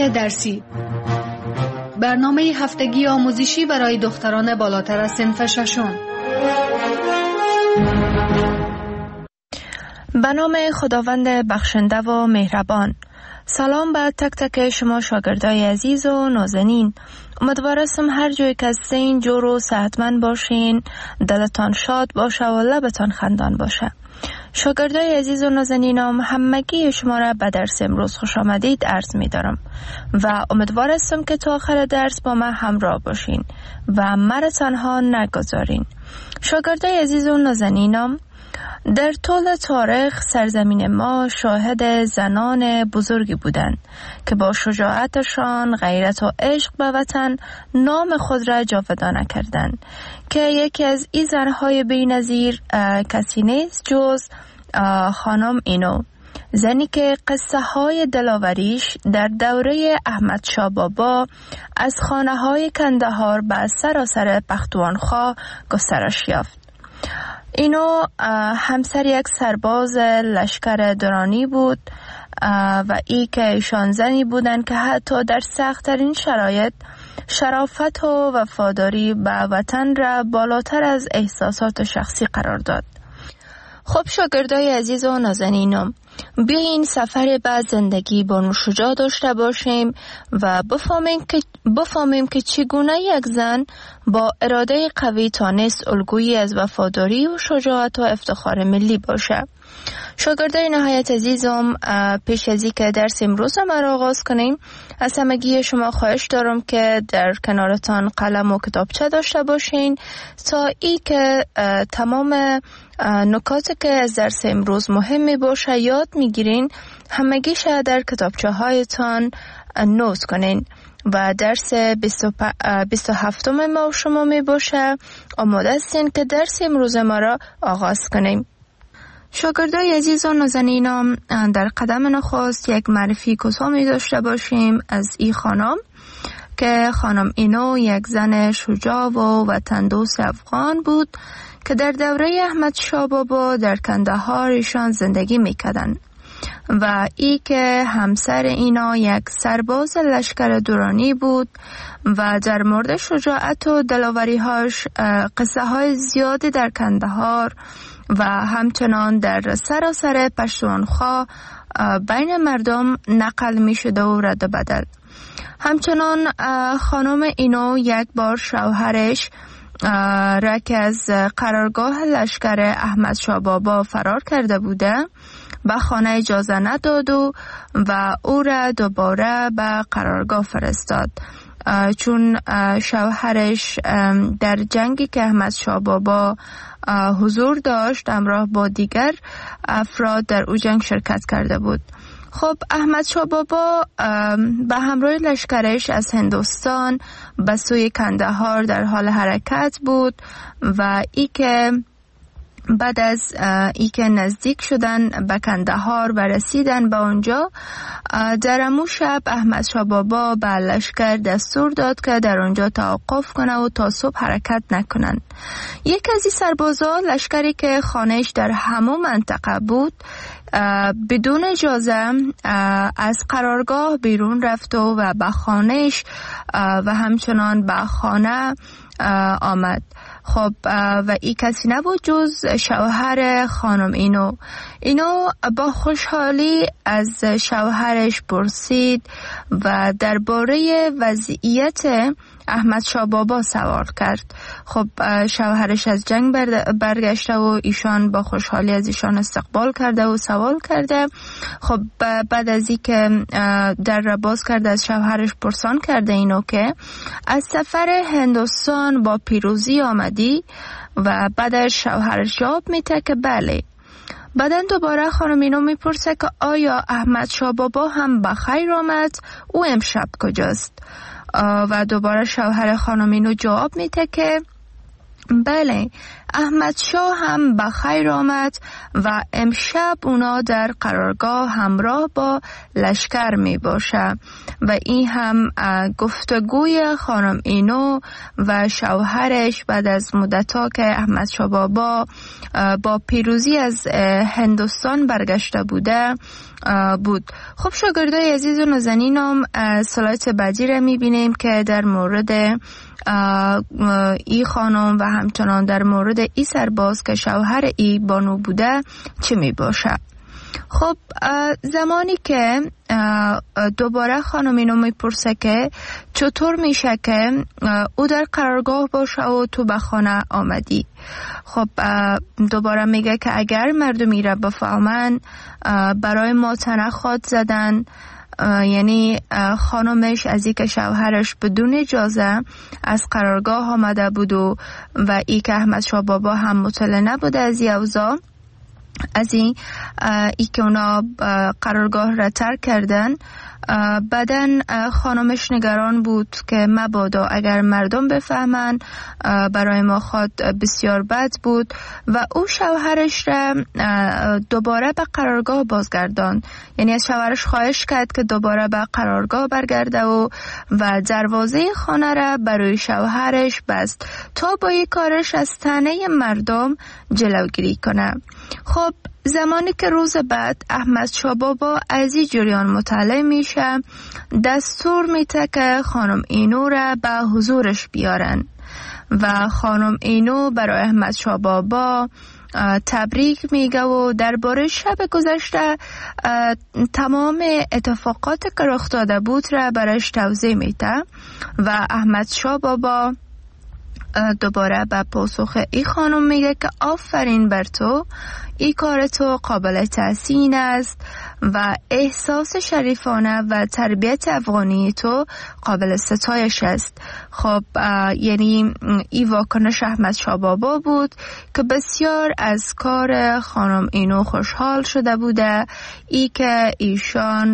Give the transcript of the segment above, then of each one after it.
درسی، برنامه هفتگی آموزشی برای دختران بالاتر از صنف ششم. به نام خداوند بخشنده و مهربان. سلام بر تک تک شما شاگردای عزیز و نازنین. امیدوارم هر جایی که هستین جور و صحتمند باشین، دلتان شاد باشه و لبتان خندان باشه. شاگردای عزیز و نازنینم، همگی شما را به درس امروز خوش آمدید عرض می دارم و امیدوار هستم که تا آخر درس با من همراه باشین و مرا تنها نگذارین. شاگردای عزیز و نازنینم، در طول تاریخ سرزمین ما شاهد زنان بزرگی بودند که با شجاعتشان، غیرت و عشق به وطن نام خود را جاودانه کردند که یکی از این زنهای بی‌نظیر کسی نیست جز خانم اینو، زنی که قصه های دلاوریش در دوره احمد شاه بابا از خانه های کندهار به سراسر پختونخوا گسترش یافت. اینو همسر یک سرباز لشکر درانی بود و ای که ایشان زنی بودند که حتی در سخت‌ترین شرایط شرافت و وفاداری به وطن را بالاتر از احساسات شخصی قرار داد. خب شاگردای عزیز و نازنینم، بیاین سفر به زندگی با نوشجاع داشته باشیم و بفهمیم که چگونه یک زن با اراده قوی تانست الگویی از وفاداری و شجاعت و افتخار ملی باشه. شاگردای نهایت عزیزم، پیش از اینکه درس امروز را آغاز کنیم، از همگی شما خواهش دارم که در کنارتان قلم و کتابچه داشته باشین تا ای که تمام نکاتی که از درس امروز مهم می باشه یاد میگیرین، همگیش در کتابچه هایتان نوت کنین و درس 27 ما شما می باشه. آماده هستین که درس امروز ما را آغاز کنیم. شاگردای عزیز و نازنینم، در قدم نخست یک معرفی کوتاه می داشته باشیم از این خانم که خانم اینو یک زن شجاع و وطن دوست افغان بود که در دوره احمد شاه بابا در کندهار ایشان زندگی میکردن و ای که همسر اینا یک سرباز لشکر درانی بود و در مورد شجاعت و دلاوری‌هاش قصه های زیادی در کندهار و همچنان در سراسر پختونخوا بین مردم نقل می شده و رد و بدل. همچنان خانم اینو یک بار شوهرش را که از قرارگاه لشکر احمد شاه بابا فرار کرده بوده به خانه اجازه نداد و او را دوباره به قرارگاه فرستاد، چون شوهرش در جنگی که احمد شاه بابا حضور داشت همراه با دیگر افراد در او جنگ شرکت کرده بود. خب احمد شاه بابا به همراه لشکرش از هندوستان به سوی کندهار در حال حرکت بود و ای که بعد از ای که نزدیک شدن به کندهار و رسیدن به اونجا، در امو شب احمد شاه بابا به لشکر دستور داد که در اونجا توقف کنه و تا صبح حرکت نکنن. یک از این سربازا، لشکری که خانهش در همون منطقه بود، بدون اجازه از قرارگاه بیرون رفت و به خانهش و همچنان به خانه آمد. خب و این کسی نبود جز شوهر خانم اینو با خوشحالی از شوهرش پرسید و درباره وضعیت احمد شاه بابا سوال کرد. خب شوهرش از جنگ برگشته و ایشان با خوشحالی از ایشان استقبال کرده و سوال کرده. خب بعد از اینکه در را باز کرده از شوهرش پرسان کرده اینو که از سفر هندوستان با پیروزی آمدی و بعدش شوهرش جواب میده که بله. بعدن دوباره خانم اینو میپرسه که آیا احمد شاه بابا هم بخیر آمد؟ او امشب کجاست؟ و دوباره شوهر خانم اینو جواب میده که بله، احمد شاه هم به خیر آمد و امشب اونا در قرارگاه همراه با لشکر می باشه و این هم گفتگوی خانم اینو و شوهرش بعد از مدتا که احمد شاه بابا با پیروزی از هندوستان برگشته بوده بود. خب شاگردای عزیز و نازنینم، سلایت بعدی را می بینیم که در مورد ای خانم و همچنان در مورد ای سرباز که شوهر ای بانو بوده چه می باشه. خب زمانی که دوباره خانم اینو میپرسه که چطور میشه که او در قرارگاه باشه و تو به خانه آمدی. خب دوباره میگه که اگر مردمی را بفهمن برای ما تنخواد زدن، یعنی خانمش از این که شوهرش بدون اجازه از قرارگاه آمده بود و ای که احمد شاه بابا هم مطلع نبوده از این اوضاع، از این که اونا قرارگاه را ترک کردن. بعدن خانمش نگران بود که مبادا اگر مردم بفهمن برای ما خود بسیار بد بود و او شوهرش را دوباره به قرارگاه بازگردان، یعنی از شوهرش خواهش کرد که دوباره به قرارگاه برگرده و دروازه خانه را برای شوهرش بست تا با این کارش از طعنه مردم جلوگیری کنه. خب زمانی که روز بعد احمد شاه بابا از این جریان مطلع میشه، دستور میده که خانم اینو را به حضورش بیارن و خانم اینو برای احمد شاه بابا تبریک میگه و درباره شب گذشته تمام اتفاقات که رخ داده بود را برایش توضیح میده و احمد شاه بابا دوباره به پاسخ ای خانم میگه که آفرین بر تو، ای کار تو قابل تحسین است و احساس شریفانه و تربیت افغانی تو قابل ستایش است. خب یعنی ای واکنش احمد شاه بابا بود که بسیار از کار خانم اینو خوشحال شده بوده، ای که ایشان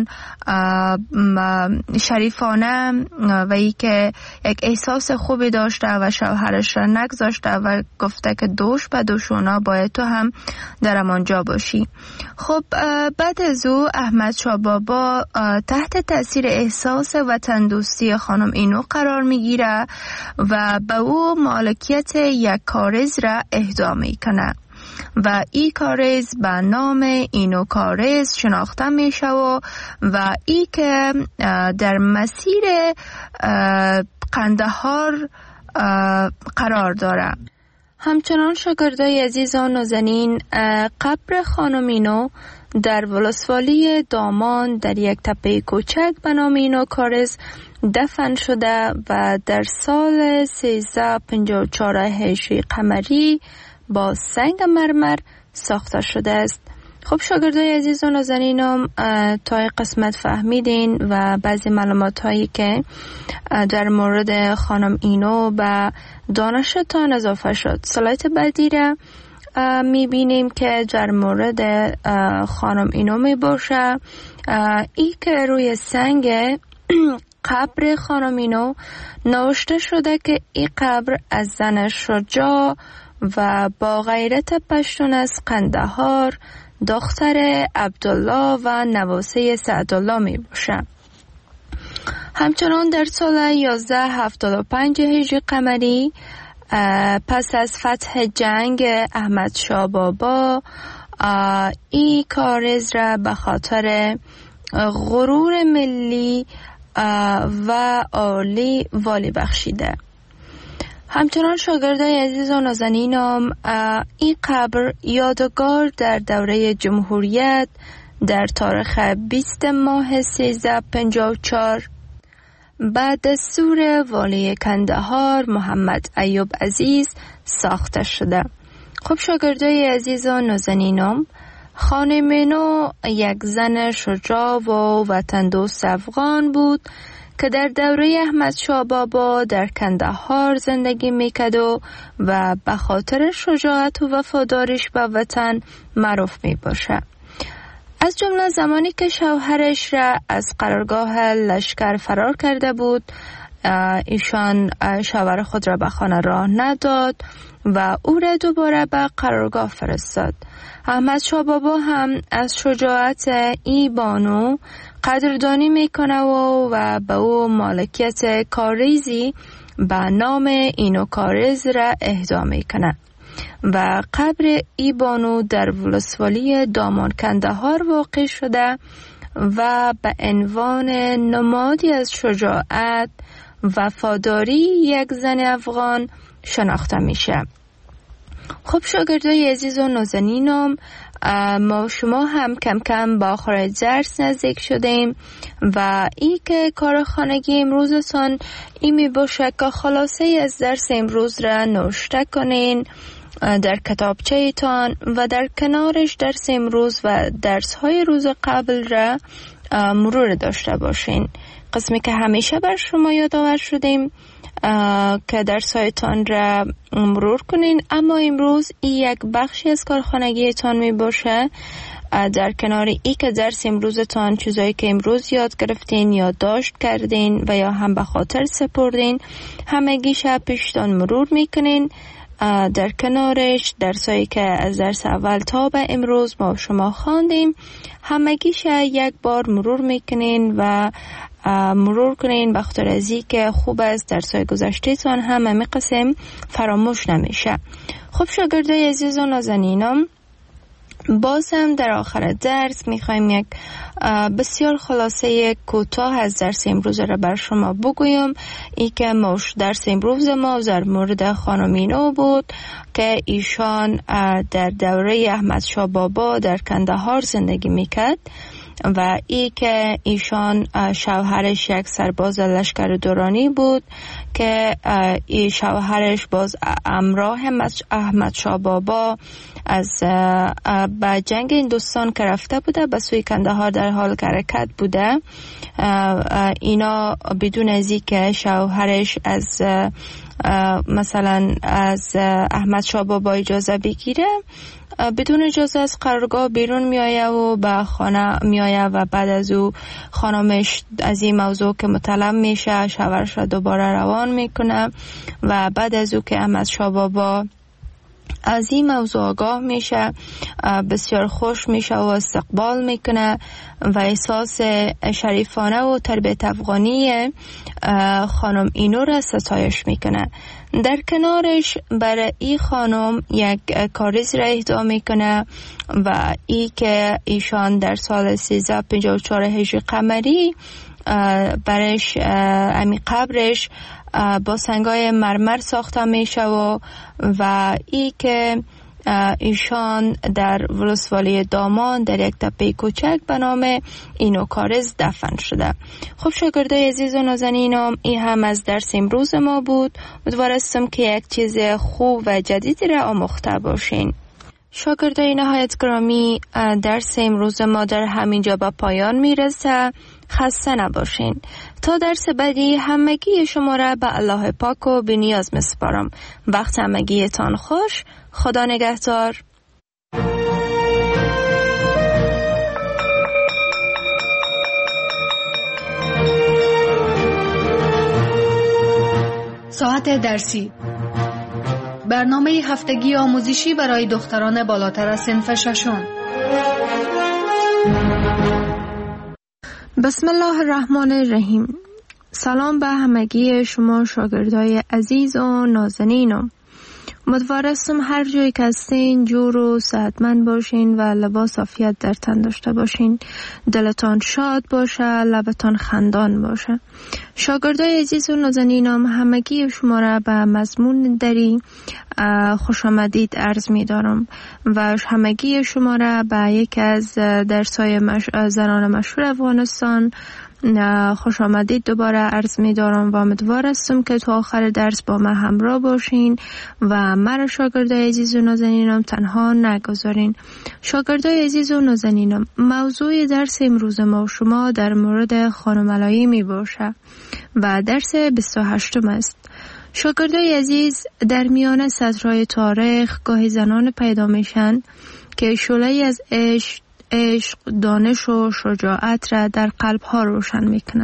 شریفانه و ای که یک احساس خوبی داشته و شوهرش را نگذاشته و گفته که دوش به دوشونا باید تو هم در امانجا باشی. خب بعد از او احمد شاه بابا تحت تاثیر احساس وطن دوستی خانم اینو قرار میگیره و به او مالکیت یک کارز را اهدا میکنه و ای کارز به نام اینو کارز شناخته میشه و ای که در مسیر قندهار قرار داره. همچنان شاگردای عزیز و نازنین، قبر خانم اینو در ولسوالی دامان در یک تپه کوچک به نام اینو کارز دفن شده و در سال 1354 هجری قمری با سنگ مرمر ساخته شده است. خب شاگردای عزیز و نازنینم، تا قسمت فهمیدین و بعضی معلومات هایی که در مورد خانم اینو به دانشتان اضافه شد. سلایت بعدی را میبینیم که در مورد خانم اینو میباشه، ای که روی سنگ قبر خانم اینو نوشته شده که این قبر از زن شجاع و با غیرت پشتون از قندهار، دختر عبدالله و نواسه سعدالله می باشه. همچنان در سال 1175 هجری قمری پس از فتح جنگ احمد شاه بابا این کارز را به خاطر غرور ملی و عالی والی بخشیده. همچنان شاگردای عزیز و نازنینم، این قبر یادگار در دوره جمهوریت در تاریخ 20 ماه 1354 بعد دستور والی کندهار محمد ایوب عزیز ساخته شده. خب شاگردای عزیز و نازنینم، خانم اینو یک زن شجاع و وطن دوست افغان بود که در دوره احمد شاه بابا در کندهار زندگی میکرد و به خاطر شجاعت و وفاداریش به وطن معروف میباشه. از جمله زمانی که شوهرش را از قرارگاه لشکر فرار کرده بود، ایشان شوهر خود را به خانه راه نداد و او را دوباره به قرارگاه فرستاد. احمد شاه بابا هم از شجاعت ای بانو قدردانی میکنه و به او مالکیت کاریزی به نام اینو کاریز را اهدا میکنه و قبر ای بانو در ولسوالی دامان کندهار واقع شده و به عنوان نمادی از شجاعت وفاداری یک زن افغان شناخته میشه. خب شاگردای عزیز و نازنینم، ما شما هم کم کم با آخر درس نزدیک شدیم و ای که کار خانگی امروزتان ای می باشه که خلاصه از درس امروز را نوشته کنین در کتابچه ایتان و در کنارش درس امروز و درس های روز قبل را مرور داشته باشین. قسمی که همیشه بر شما یادآور شدیم که درسایتان را مرور کنین، اما امروز یک بخشی از کارخانگیتان می باشه. در کنار ای که درس امروزتان چیزایی که امروز یاد گرفتین یا داشت کردین و یا هم به خاطر سپردین همگیش پیشتان مرور میکنین. در کنارش درسایی که از درس اول تا به امروز ما شما خواندیم همگیش یک بار مرور میکنین و مرور کنین به خاطر ازی که خوب است درسای گذشته تان همه قسم فراموش نمیشه. خب شاگردای عزیز و نازنینم، باز هم در آخر درس میخوایم یک بسیار خلاصه کوتاه از درس امروز را بر شما بگویم. ای که درس امروز ما در مورد خانم اینو بود که ایشان در دوره احمد شاه بابا در کندهار زندگی میکرد و ای که ایشان شوهرش یک سرباز لشکر دورانی بود که ای شوهرش باز همراه احمد شاه بابا از به جنگ هندوستان که رفته بوده به سوی کندهار در حال حرکت بوده. اینا بدون از اینکه شوهرش از مثلا از احمد شاه بابا اجازه بگیره بدون اجازه از قرارگاه بیرون میآید و به خانه میآید و بعد از او خانمش از این موضوع که مطلب میشه شوهرش را دوباره روان میکنه و بعد از او که احمد شاه بابا از این موضوع آگاه میشه بسیار خوش میشه و استقبال میکنه و احساس شریفانه و تربیت افغانی خانم اینو را ستایش میکنه. در کنارش برای این خانم یک کاریز را اهدا میکنه و ای که ایشان در سال 1354 هجری قمری برش امی قبرش با سنگای مرمر ساخته میشه و ای که ایشان در ولسوالی دامان در یک تپه کوچک به نام اینو کاریز دفن شده. خب شاگردای عزیز و نازنینم، این هم از درس امروز ما بود. امیدوارم که یک چیز خوب و جدیدی را آموخته باشین. شاگردای نهایت گرامی، درس امروز ما در همینجا به پایان میرسه. خسته نباشین. تا درس بعدی همگی شما را به الله پاک و بی‌نیاز میسپارم. وقت همگیتان خوش. خدا نگهدار. ساعت درسی، برنامه هفتگی آموزشی برای دختران بالاتر از صنف ششم. بسم الله الرحمن الرحیم. سلام به همگی شما شاگردای عزیز و نازنینم. امیدوارم هر جایی که هستین جور و صحتمند باشین و لباس عافیت در تن داشته باشین. دلتان شاد باشه، لبتان خندان باشه. شاگردای عزیز و نازنینم، همگی شما را به مضمون دری خوش آمدید عرض می دارم و همگی شما را به یک از درس‌های زنان مشهور افغانستان خوش آمدید دوباره عرض می دارم و امیدوارم که تا آخر درس با من همراه باشین و مرا شاگردای عزیز و نازنینم تنها نگذارین. شاگردای عزیز و نازنینم، موضوع درس امروز ما شما در مورد خانم علایی می باشه و درس 28 است. شاگردای عزیز، در میان سطرهای تاریخ گاهی زنان پیدا میشن که شعله‌ای از عشق، دانش و شجاعت را در قلب‌ها روشن میکنن.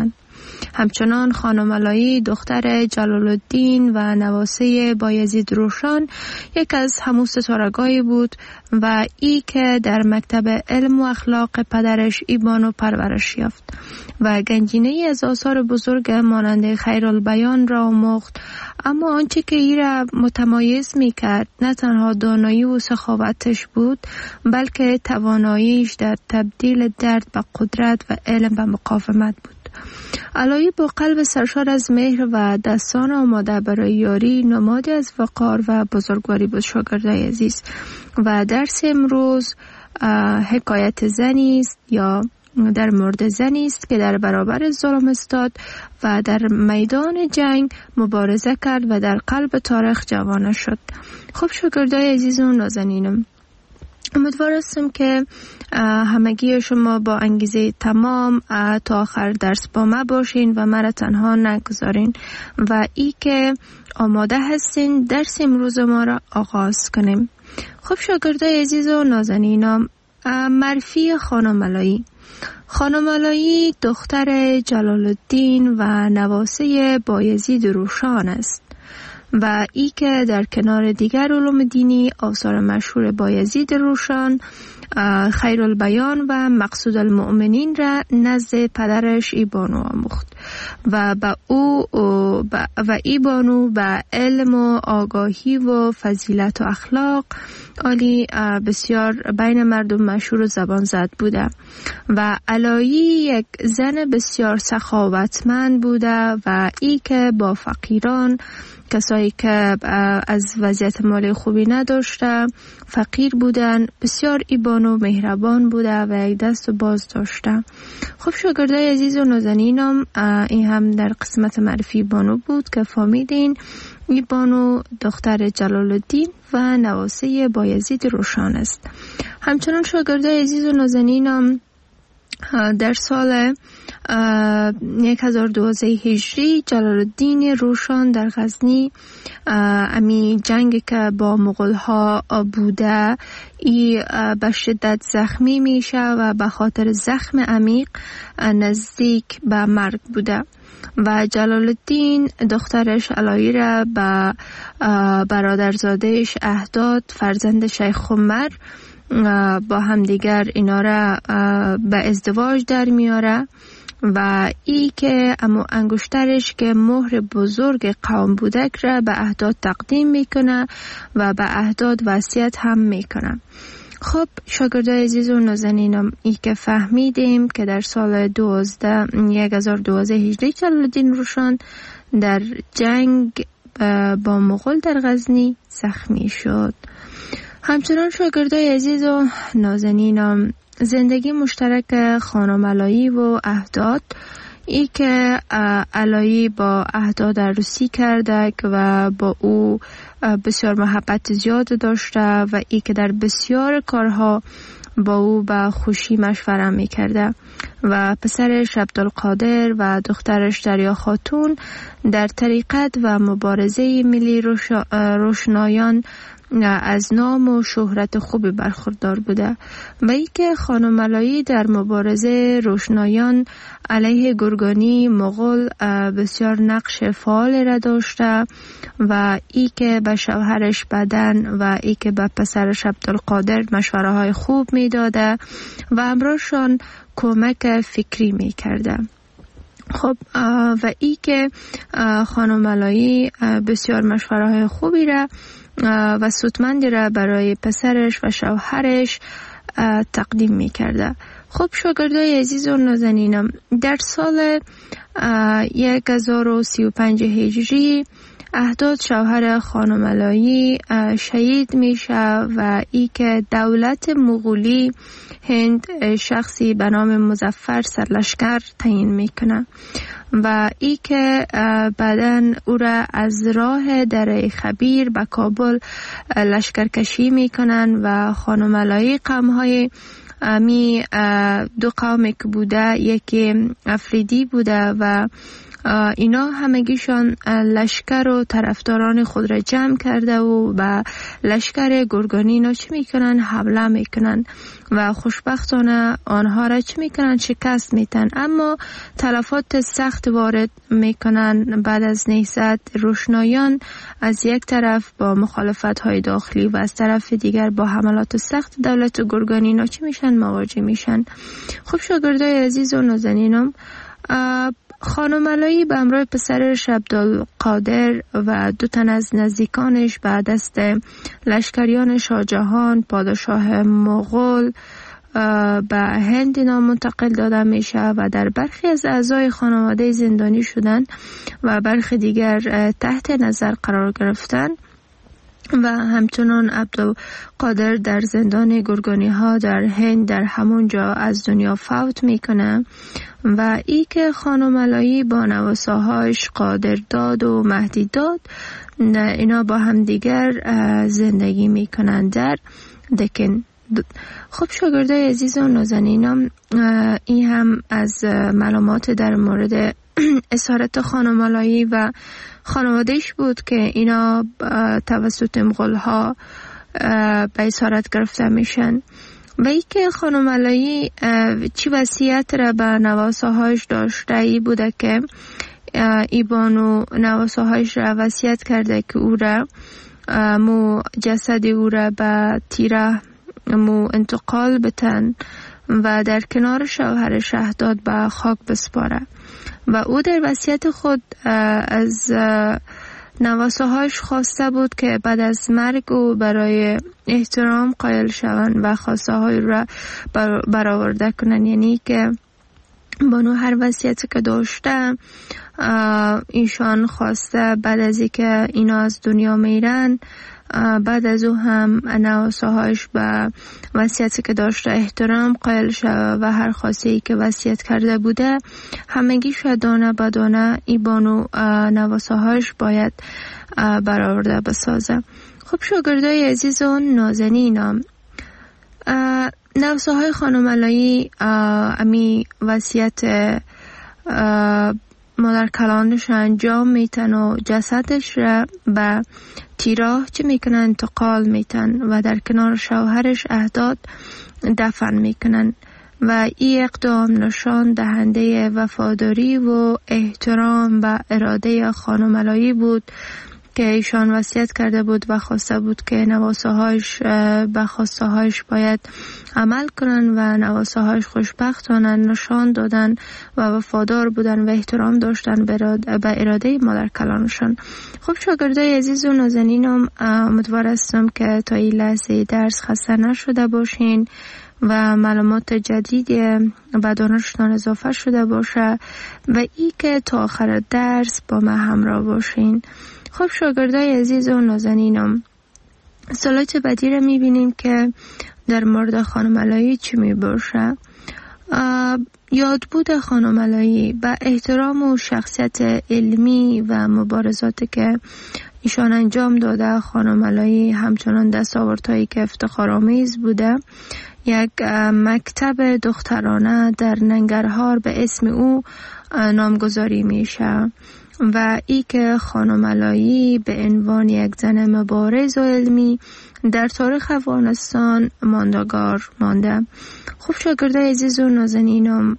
همچنان خانم علایی دختر جلال الدین و نواسه بایزید روشن یک از همون ستارگانی بود و ای که در مکتب علم و اخلاق پدرش ایبانو پرورش یافت و گنجینه از آثار بزرگ مانند خیرالبیان را آموخت. اما آنچه که ای را متمایز می کرد نه تنها دانایی و سخاوتش بود، بلکه تواناییش در تبدیل درد به قدرت و علم به مقاومت بود. علایی با قلب سرشار از مهر و دستان آماده برای یاری نمادی از وقار و بزرگواری بود. شاگردای عزیز، و درس امروز حکایت زنی است یا در مورد زنی است که در برابر ظلم استاد و در میدان جنگ مبارزه کرد و در قلب تاریخ جوانه شد. خب شاگردای عزیز و نازنینم، امیدوار هستم که همگی شما با انگیزه تمام تا آخر درس با ما باشین و مرا تنها نگذارین و ای که آماده هستین درس امروز ما را آغاز کنیم. خب شاگردای عزیز و نازنینم، معرفی خانم علایی. خانم علایی دختر جلال الدین و نواسه بایزید روشن است و ای که در کنار دیگر علوم دینی آثار مشهور بایزید روشن، خیرالبیان و مقصود المؤمنین را نزد پدرش ایبانو آموخت و ایبانو به علم و آگاهی و فضیلت و اخلاق عالی بسیار بین مردم مشهور و زبان زد بوده و علایی یک زن بسیار سخاوتمند بوده و ای که با فقیران، کسایی که از وضعیت مالی خوبی نداشته، فقیر بودن، بسیار ایبانو مهربان بوده و یک دست باز داشته. خب شاگردای عزیز و نازنینم، این هم در قسمت معرفی ایبانو بود که فهمیدین ایبانو دختر جلال الدین و نواسه بایزید روشن است. همچنان شاگردای عزیز و نازنینم، در سال 1012 هجری جلال الدین روشن در غزنی امی جنگ که با مغول ها بوده ای به شدت زخمی میشه و به خاطر زخم عمیق نزدیک به مرگ بوده و جلال الدین دخترش علایی را به برادرزادهش اهداد، فرزند شیخ عمر، با همدیگر اینا را به ازدواج در میاره و ای که امو انگشترش که مهر بزرگ قوم بودک را به اهداد تقدیم میکنه و به اهداد وصیت هم میکنه. خب شاگردای عزیز و نازنینم، ای که فهمیدیم که در سال 1012 هجری جلال الدین روشن در جنگ با مغول در غزنی زخمی شد. همچنان شاگردای عزیز و نازنینم، زندگی مشترک خانم علایی و اهداد، ای که علایی با اهداد عروسی کرده و با او بسیار محبت زیاد داشته و ای که در بسیار کارها با او به خوشی مشوره میکرده و پسرش عبدالقادر و دخترش دریا خاتون در طریقت و مبارزه ملی روشنایان از نام و شهرت خوبی برخوردار بوده و ای که خانم علایی در مبارزه روشنایان علیه گرگانی مغول بسیار نقش فعال را داشته و ای که به شوهرش بدن و ای که به پسرش عبدالقادر مشوره های خوب می داده و همراهشان کمک فکری می کرده. خب و ای که خانم علایی بسیار مشوره های خوبی را و سودمندی را برای پسرش و شوهرش تقدیم می کرده. خب شاگردای عزیز و نازنینم، در سال 1035 هجری اهداد شوهر خانم علایی شهید میشه و ای که دولت مغولی هند شخصی به نام مظفر سرلشکر تعیین میکنه و ای که بعدن او را از راه دره خبیر به کابل لشکرکشی میکنن و خانم علایی قومهای می دو قومی که بوده، یکی افریدی بوده و اینا همگیشان لشکر و طرفداران خود را جمع کرده و به لشکر گرگانی اینا چی میکنن؟ حمله میکنن و خوشبختانه آنها را چی میکنن؟ شکست میتن. اما تلفات سخت وارد میکنن. بعد از نهضت روشنایان از یک طرف با مخالفت های داخلی و از طرف دیگر با حملات سخت دولت گرگانی اینا چی میشن؟ مواجه میشن. خب شاگردای عزیز و نازنینم، خانم علایی به همراه پسرش عبدالقادر و 2 تن از نزدیکانش به دست لشکریان شاهجهان پادشاه مغول به هند منتقل داده میشه و در برخی از اعضای خانواده زندانی شدن و برخی دیگر تحت نظر قرار گرفتن و همچنان عبدالقادر در زندان گرگانی ها در هند در همون جا از دنیا فوت میکنه و ای که خانم علایی با نواساهاش قادر داد و مهدی داد اینا با هم دیگر زندگی میکنن در دکن. خب شاگردای عزیز و نازنینم، این هم از معلومات در مورد اسارت خانم علایی و خانوادهش بود که اینا توسط مغول ها به اسارت گرفته میشن و ای که خانم علایی چی وصیت را به نواساهاش داشته ای بوده که ای بانو نواساهاش را وصیت کرده که او را جسد او را به تیره انتقال بتن و در کنار شوهر شهداد به خاک بسپاره و او در وصیت خود از نواساهاش خواسته بود که بعد از مرگ او برای احترام قائل شوند و خواسته های را برآورده کنند. یعنی که بانو هر وصیتی که داشته ایشان خواسته بعد از اینکه اینا از دنیا میرن بعد از او هم نواساهاش به وصیتی که داشته احترام قائل شود و هر خواسته‌ای که وصیت کرده بوده همگیش دانه به دانه ای بانو نواساهاش باید برآورده بسازه. خب شاگردای عزیز و نازنینم، نواساهای خانم علایی امی وصیت مادر کلانش انجام میتن و جسدش را به تیراه چه میکنن؟ انتقال میتن و در کنار شوهرش اهداد دفن میکنن و این اقدام نشان دهنده وفاداری و احترام و اراده خانم علایی بود که ایشان وصیت کرده بود و خواسته بود که نواساهاش به خواستهاش باید عمل کنن و نواساهاش خوشبختانه نشان دادن و وفادار بودن و احترام داشتن به اراده مادر کلانشان. خب شاگردای عزیز و نازنینم، امیدوار هستم که تا این لحظه درس خسته نشده باشین و معلومات جدیدی به دانشتان اضافه شده باشه و ای که تا آخر درس با من همراه باشین. خب شاگردای عزیز و نازنینم، سلایت بعدی رو میبینیم که در مورد خانم علایی چی میباشه. یادبود خانم علایی به احترام و شخصیت علمی و مبارزاتی که ایشان انجام داده، خانم علایی همچنان دستاوردهایی که افتخارآمیز بوده. یک مکتب دخترانه در ننگرهار به اسم او نامگذاری میشه و ای که خانم علایی به عنوان یک زن مبارز و علمی در تاریخ افغانستان ماندگار مانده. خب شاگردای عزیز و نازنینم،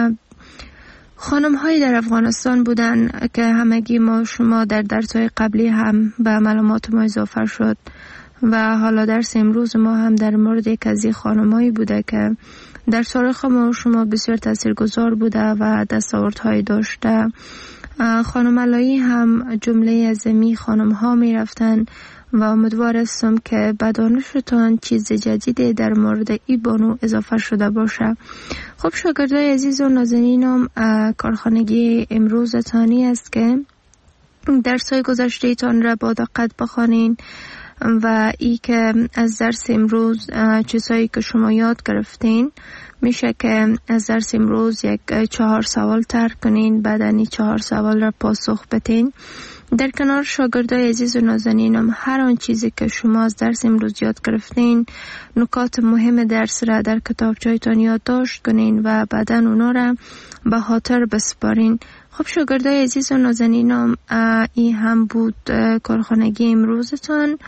خانم هایی در افغانستان بودن که همگی ما شما در درس‌های قبلی هم به معلومات ما اضافه شد و حالا درس امروز ما هم در مورد یک از این خانم هایی بوده که در تاریخ ما شما بسیار تاثیرگذار بوده و دستاوردهایی داشته. خانم علایی هم جمله از می خانم ها می رفتن و امیدوار هستم که به دانشتان چیز جدیدی در مورد ای بانو اضافه شده باشه. خب شاگردای عزیز و نازنینم، کارخانگی امروز تانی است که درس‌های گذشته تان را با دقت بخوانین و ای که از درس امروز چیزهایی که شما یاد گرفتین میشه که از درس امروز یک 4 سوال طرح کنین، بعد این 4 سوال را پاسخ بدین. در کنار شاگردای عزیز و نازنینم، هر آن چیزی که شما از درس امروز یاد گرفتین، نکات مهم درس را در کتابچه‌تان یادداشت کنین و بعداً اونا را به خاطر بسپارین. خب شاگردای عزیز و نازنینم، این هم بود کارخانگی امروزتان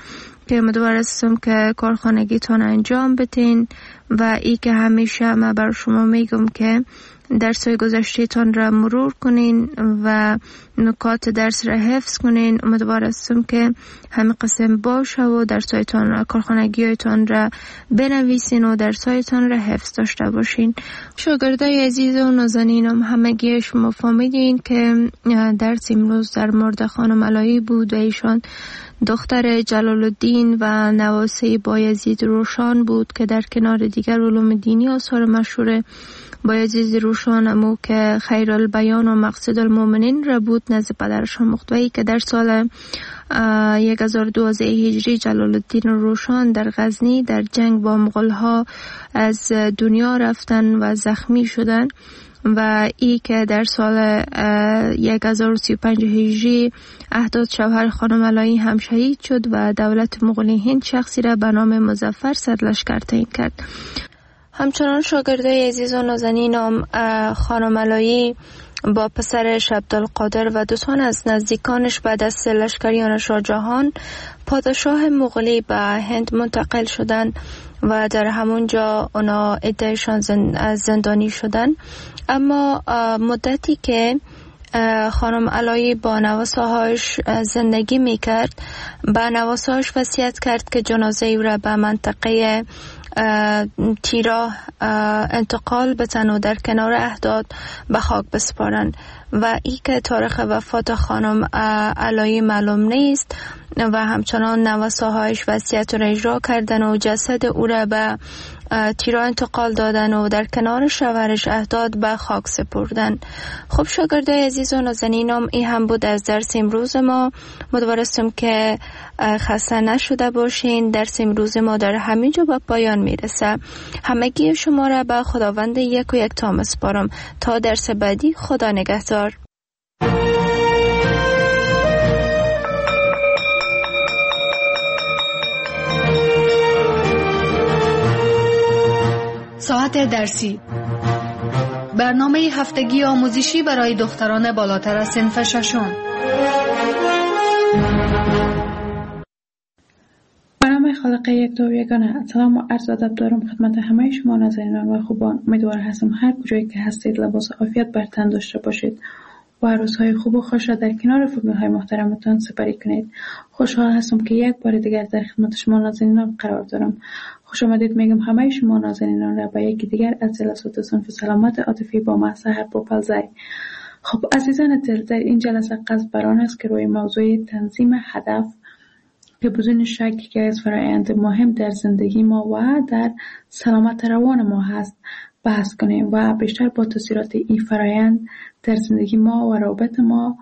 که امیدوار هستم که کارخانگیتان انجام بدین و ای که همیشه من بر شما میگم که درس‌های گذشته‌تان را مرور کنین و نکات درس را حفظ کنین. امیدوار هستم که همه قسم باشه و درس‌هایتان کارخانگی‌هایتان را بنویسین و درس‌هایتان را حفظ داشته باشین. شاگردای عزیز و نازنینم، همگی شما فهمیدین که درس امروز در مورد خانم علایی بود و ایشان دختر جلال الدین و نواسه بایزید روشان بود که در کنار دیگر علوم دینی آثار مشهور بایزید روشان امو که خیر البیان و مقصد المؤمنین را بود نزد پدرشان مختوی که در سال 1012 هجری جلال الدین روشان در غزنی در جنگ با مغول‌ها از دنیا رفتن و زخمی شدن و ای که در سال 1035 هجری احداد شوهر خانم علایی هم شهید شد و دولت مغولی هند شخصی را به نام مظفر سرلشکر تعیین کرد. همچنان شاگردای عزیز و نازنینم، خانم علایی با پسرش عبدالقادر و دو تن از نزدیکانش بعد از لشکریان شاهجهان پادشاه مغولی به هند منتقل شدند و در همونجا اونا عدهشان زندانی شدن. اما مدتی که خانم علایی با نواسه‌هاش زندگی میکرد، با نواسه‌هاش وصیت کرد که جنازه او را به منطقه تیرا انتقال بدن و در کنار احداد به خاک بسپارند و ای که تاریخ وفات خانم علایی معلوم نیست و همچنان نواسه‌هایش وصیت را اجرا کردن و جسد او را به تیرا انتقال دادن و در کنار شوهرش احداد به خاک سپردن. خب شاگردای عزیز و نازنینم، این هم بود از درس امروز ما. امیدوارم که خسته نشده باشین. درس امروز ما در همینجا به پایان میرسه. همگی شما را به خداوند یک و یک تا میسپارم تا درس بعدی. خدا نگهدار. ساعت درسی، برنامه هفتگی آموزشی برای دختران بالاتر از صنف ششم. به نام خالق یک و یگانه، سلام و عرض ادب دارم خدمت همه شما ناظرینان و خوبان. امیدوار هستم هر کجایی که هستید لباس عافیت بر تن داشته باشید و روزهای خوب و خوش را در کنار فامیل‌های محترمتان سپری کنید. خوشحال هستم که یک بار دیگر در خدمت شما ناظرینان قرار دارم. خوش آمدید میگم همه شما ناظرینان را به یکی دیگر از جلسات صنف سلامت عاطفی با من سحر پوپلزی. خب عزیزان دل، در این جلسه قصد بر آن است که روی موضوع تنظیم هدف که بدون شک یکی از فرآیند مهم در زندگی ما و در سلامت روان ما هست بحث کنیم و بیشتر با تاثیرات این فرآیند در زندگی ما و روابط ما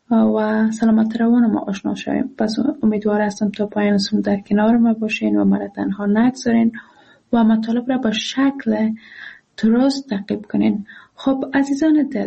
و سلامت روان ما آشنا شویم. پس امیدوار هستم تا پایان سوم در کنار ما باشین و مرا تنها نگذارین و مطالب را با شکل درست تعقیب کنین. خب عزیزان دل،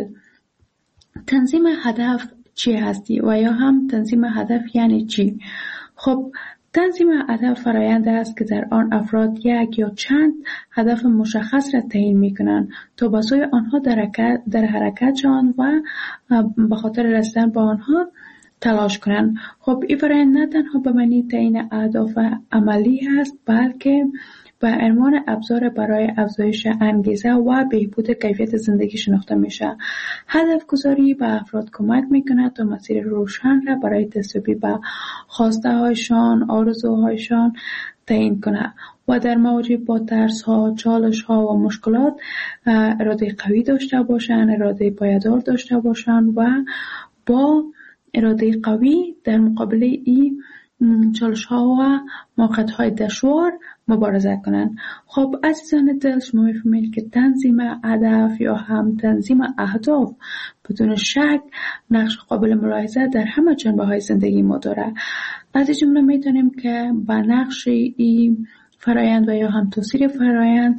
تنظیم هدف چی هستی و یا هم تنظیم هدف یعنی چی؟ خب تنظیم هدف فرآیند است که در آن افراد یک یا چند هدف مشخص را تعیین می‌کنند تا به سوی آنها در حرکت شوند و به خاطر رسیدن به آنها تلاش کنند. خب این فرآیند نه تنها به معنی تعیین اهداف عملی است، بلکه به عنوان ابزار برای افزایش انگیزه و بهبود کیفیت زندگی شناخته میشه. هدف گذاری به افراد کمک میکنه تا مسیر روشن را برای دستیابی به خواسته هایشان، آرزوهایشان تعیین کنه و در مواجهه با ترس ها، چالش ها و مشکلات اراده قوی داشته باشند، اراده پایدار داشته باشند و با اراده قوی در مقابل این چالش ها و موقعیت های دشوار مبارزه کنند. خب عزیزان دل، شما میفهمید که تنظیم هدف یا هم تنظیم اهداف بدون شک نقش قابل ملاحظه در همه جنبه های زندگی ما داره. از این جمله میتونیم که با نقش این فرایند و یا هم تاثیر فرایند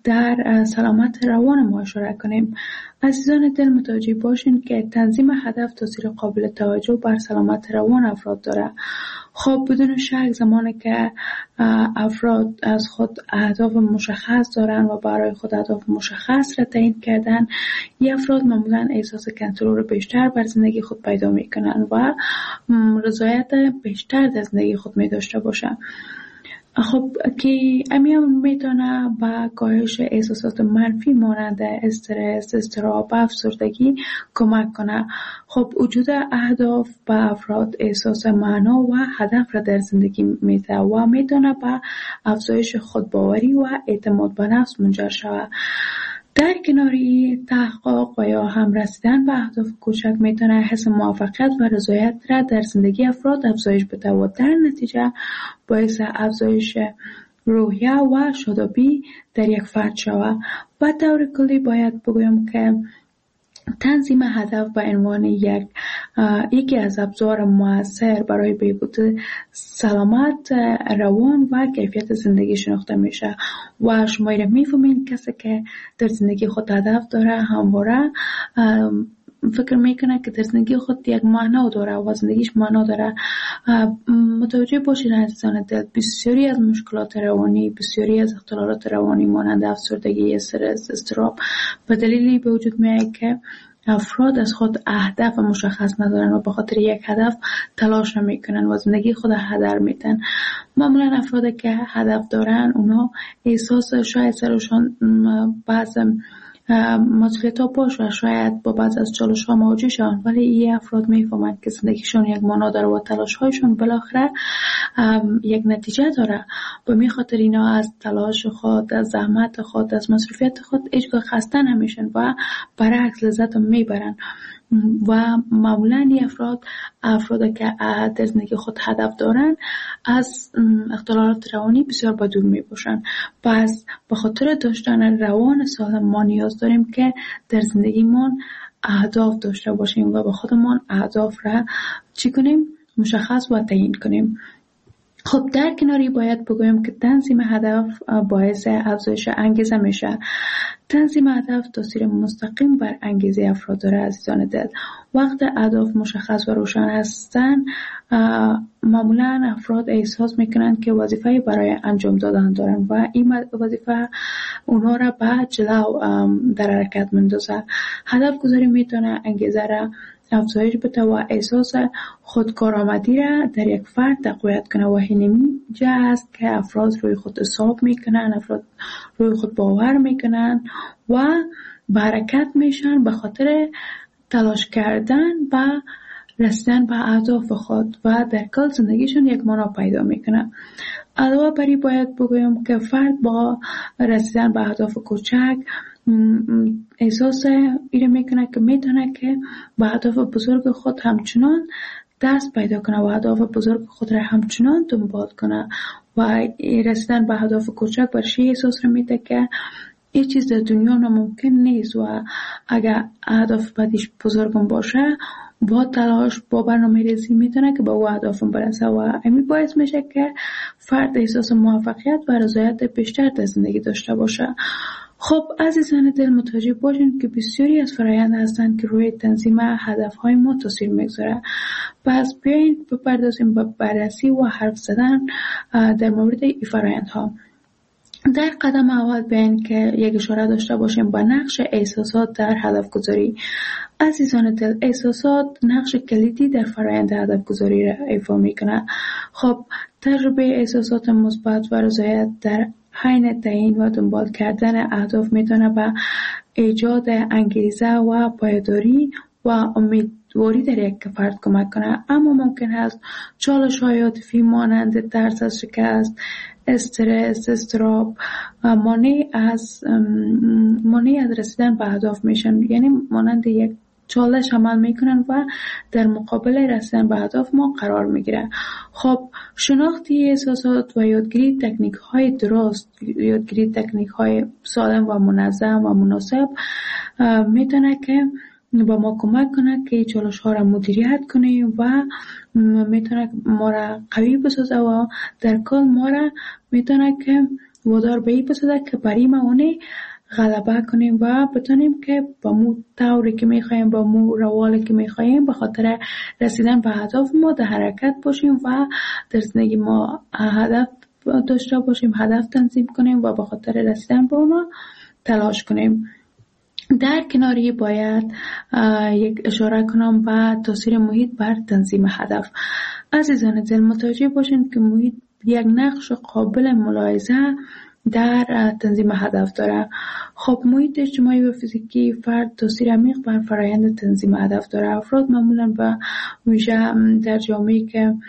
در سلامت روان ما اشاره کنیم. عزیزان دل متوجه باشین که تنظیم هدف تاثیر قابل توجه بر سلامت روان افراد داره. خب بدون شک زمانی که افراد از خود اهداف مشخص دارن و برای خود اهداف مشخص را تعیین کردن، این افراد معمولا احساس کنترل بیشتر بر زندگی خود پیدا میکنن و رضایت بیشتر در زندگی خود می داشته باشن. خب که امیون میتونه با کاهش احساسات منفی مانند استرس، اضطراب، افسردگی کمک کنه. خب وجود اهداف با افراد احساس معنا و هدف را در زندگی میده و میتونه به افزایش خودباوری و اعتماد به نفس منجر شود. در کناری تحقق و یا هم رسیدن به اهداف کوچک میتونه حس موفقیت و رضایت را در زندگی افراد افزایش بده و در نتیجه باعث افزایش روحیه و شادابی در یک فرد شود. به طور کلی باید بگویم که تنظیم هدف به عنوان یکی از ابزار مؤثر برای بهبود سلامت روان و کیفیت زندگی شناخته میشه و شما میفهمین کسی که در زندگی خود هدف داره همواره فکر میکنه که در زندگی خود یک معنا داره و زندگیش معنا داره. متوجه باشید عزیزان دل، بسیاری از مشکلات روانی، بسیاری از اختلالات روانی مانند افسردگی، استرس، اضطراب به دلیلی به وجود میاد که افراد از خود اهداف مشخص ندارن و به خاطر یک هدف تلاش نمیکنن و زندگی خود هدر میدن. معمولا افرادی که هدف دارن اونا احساس شاید سرشان بعض مسئولیت ها باشه، شاید با بعض از چالش ها مواجه شدن، ولی این افراد میفهمند که زندگیشون یک معنا داره و تلاش هایشون بالاخره یک نتیجه داره و می خاطر اینا از تلاش خود، از زحمت خود، از مصروفیت خود هیچگاه خسته نمیشن و برعکس لذت میبرن. و معمولا این افراد که در زندگی خود هدف دارن از اختلالات روانی بسیار با دور می باشن. پس به خاطر داشتن روان سالم ما نیاز داریم که در زندگیمون اهداف داشته باشیم و به خودمون اهداف را چی کنیم؟ مشخص و تعیین کنیم. خب در کناری باید بگویم که تنظیم هدف باعث افزایش انگیزه میشه. تنظیم هدف تاثیر مستقیم بر انگیزه افراد داره عزیزان دل. وقت اهداف مشخص و روشن هستن معمولا افراد احساس میکنن که وظیفه برای انجام دادن دارن و این وظیفه اونها را به جلو در حرکت میندازه. هدف گذاری میتونه انگیزه را افزایش بده و احساس خودکارآمدی را در یک فرد تقویت کنه و اینمی جا است که افراد روی خود حساب میکنن، افراد روی خود باور میکنن و به حرکت میشن به خاطر تلاش کردن و رسیدن به اهداف خود و در کل زندگیشون یک معنا پیدا میکنه. علاوه بر این باید بگویم که فرد با رسیدن به اهداف کوچک احساس ایره میکنه که میتونه که به اهداف بزرگ خود همچنان دست پیدا کنه و اهداف بزرگ خود را همچنان دنبال کنه و رسیدن به اهداف کوچک برشی احساس رو میده که هیچ چیز در دنیا ناممکن نیست و اگر اهداف بعدش بزرگم باشه با تلاش با برنامه ریزی میتونه که به او اهدافم برسه و همین باعث میشه که فرد احساس موفقیت و رضایت بیشتر در زندگی داشته باشه. خب عزیزان دل متوجه باشین که بسیاری از فرآیند هستند که روی تنظیم هدفهای ما تاثیر میگذاره. پس بیاین بپردازیم به بررسی و حرف زدن در مورد این فرآیندها. در قدم اول بیاین که یک اشاره داشته باشیم با نقش احساسات در هدف گذاری. عزیزان دل، احساسات نقش کلیدی در فرآیند هدف گذاری را ایفا میکنه. خب تجربه احساسات مثبت و رضایت در حین تعیین و دنبال کردن اهداف میتونه به ایجاد انگیزه و پایداری و امیدواری در یک فرد کمک کنه، اما ممکن است چالش‌های عاطفی مانند ترس از شکست، استرس، اضطراب مانع از رسیدن به اهداف میشن، یعنی مانند یک چالش عمل میکنن و در مقابل رسیدن به اهداف ما قرار میگیره. خب شناختی احساسات و یادگیری تکنیک های درست، یادگیری تکنیک های سالم و منظم و مناسب میتونه که با ما کمک کنه که چالش ها را مدیریت کنیم و میتونه ما را قوی بسازه و در کل ما را میتونه که وادار به این بسازد که برای ما اونه غلبه کنیم و بتونیم که با مو طوری که میخوایم، با مو روالی که میخوایم به خاطر رسیدن به هدف ما در حرکت باشیم و در زندگی ما هدف داشته باشیم، هدف تنظیم کنیم و به خاطر رسیدن به اونا تلاش کنیم. در کناری باید یک اشاره کنم به تاثیر محیط بر تنظیم هدف. عزیزان دل متوجه باشین که محیط یک نقش قابل ملاحظه در تنظیم هدف داره. خب محیط اجتماعی و فیزیکی فرد تاثیر عمیق بر فرآیند تنظیم هدف داره. افراد معمولا به ویژه در جامعه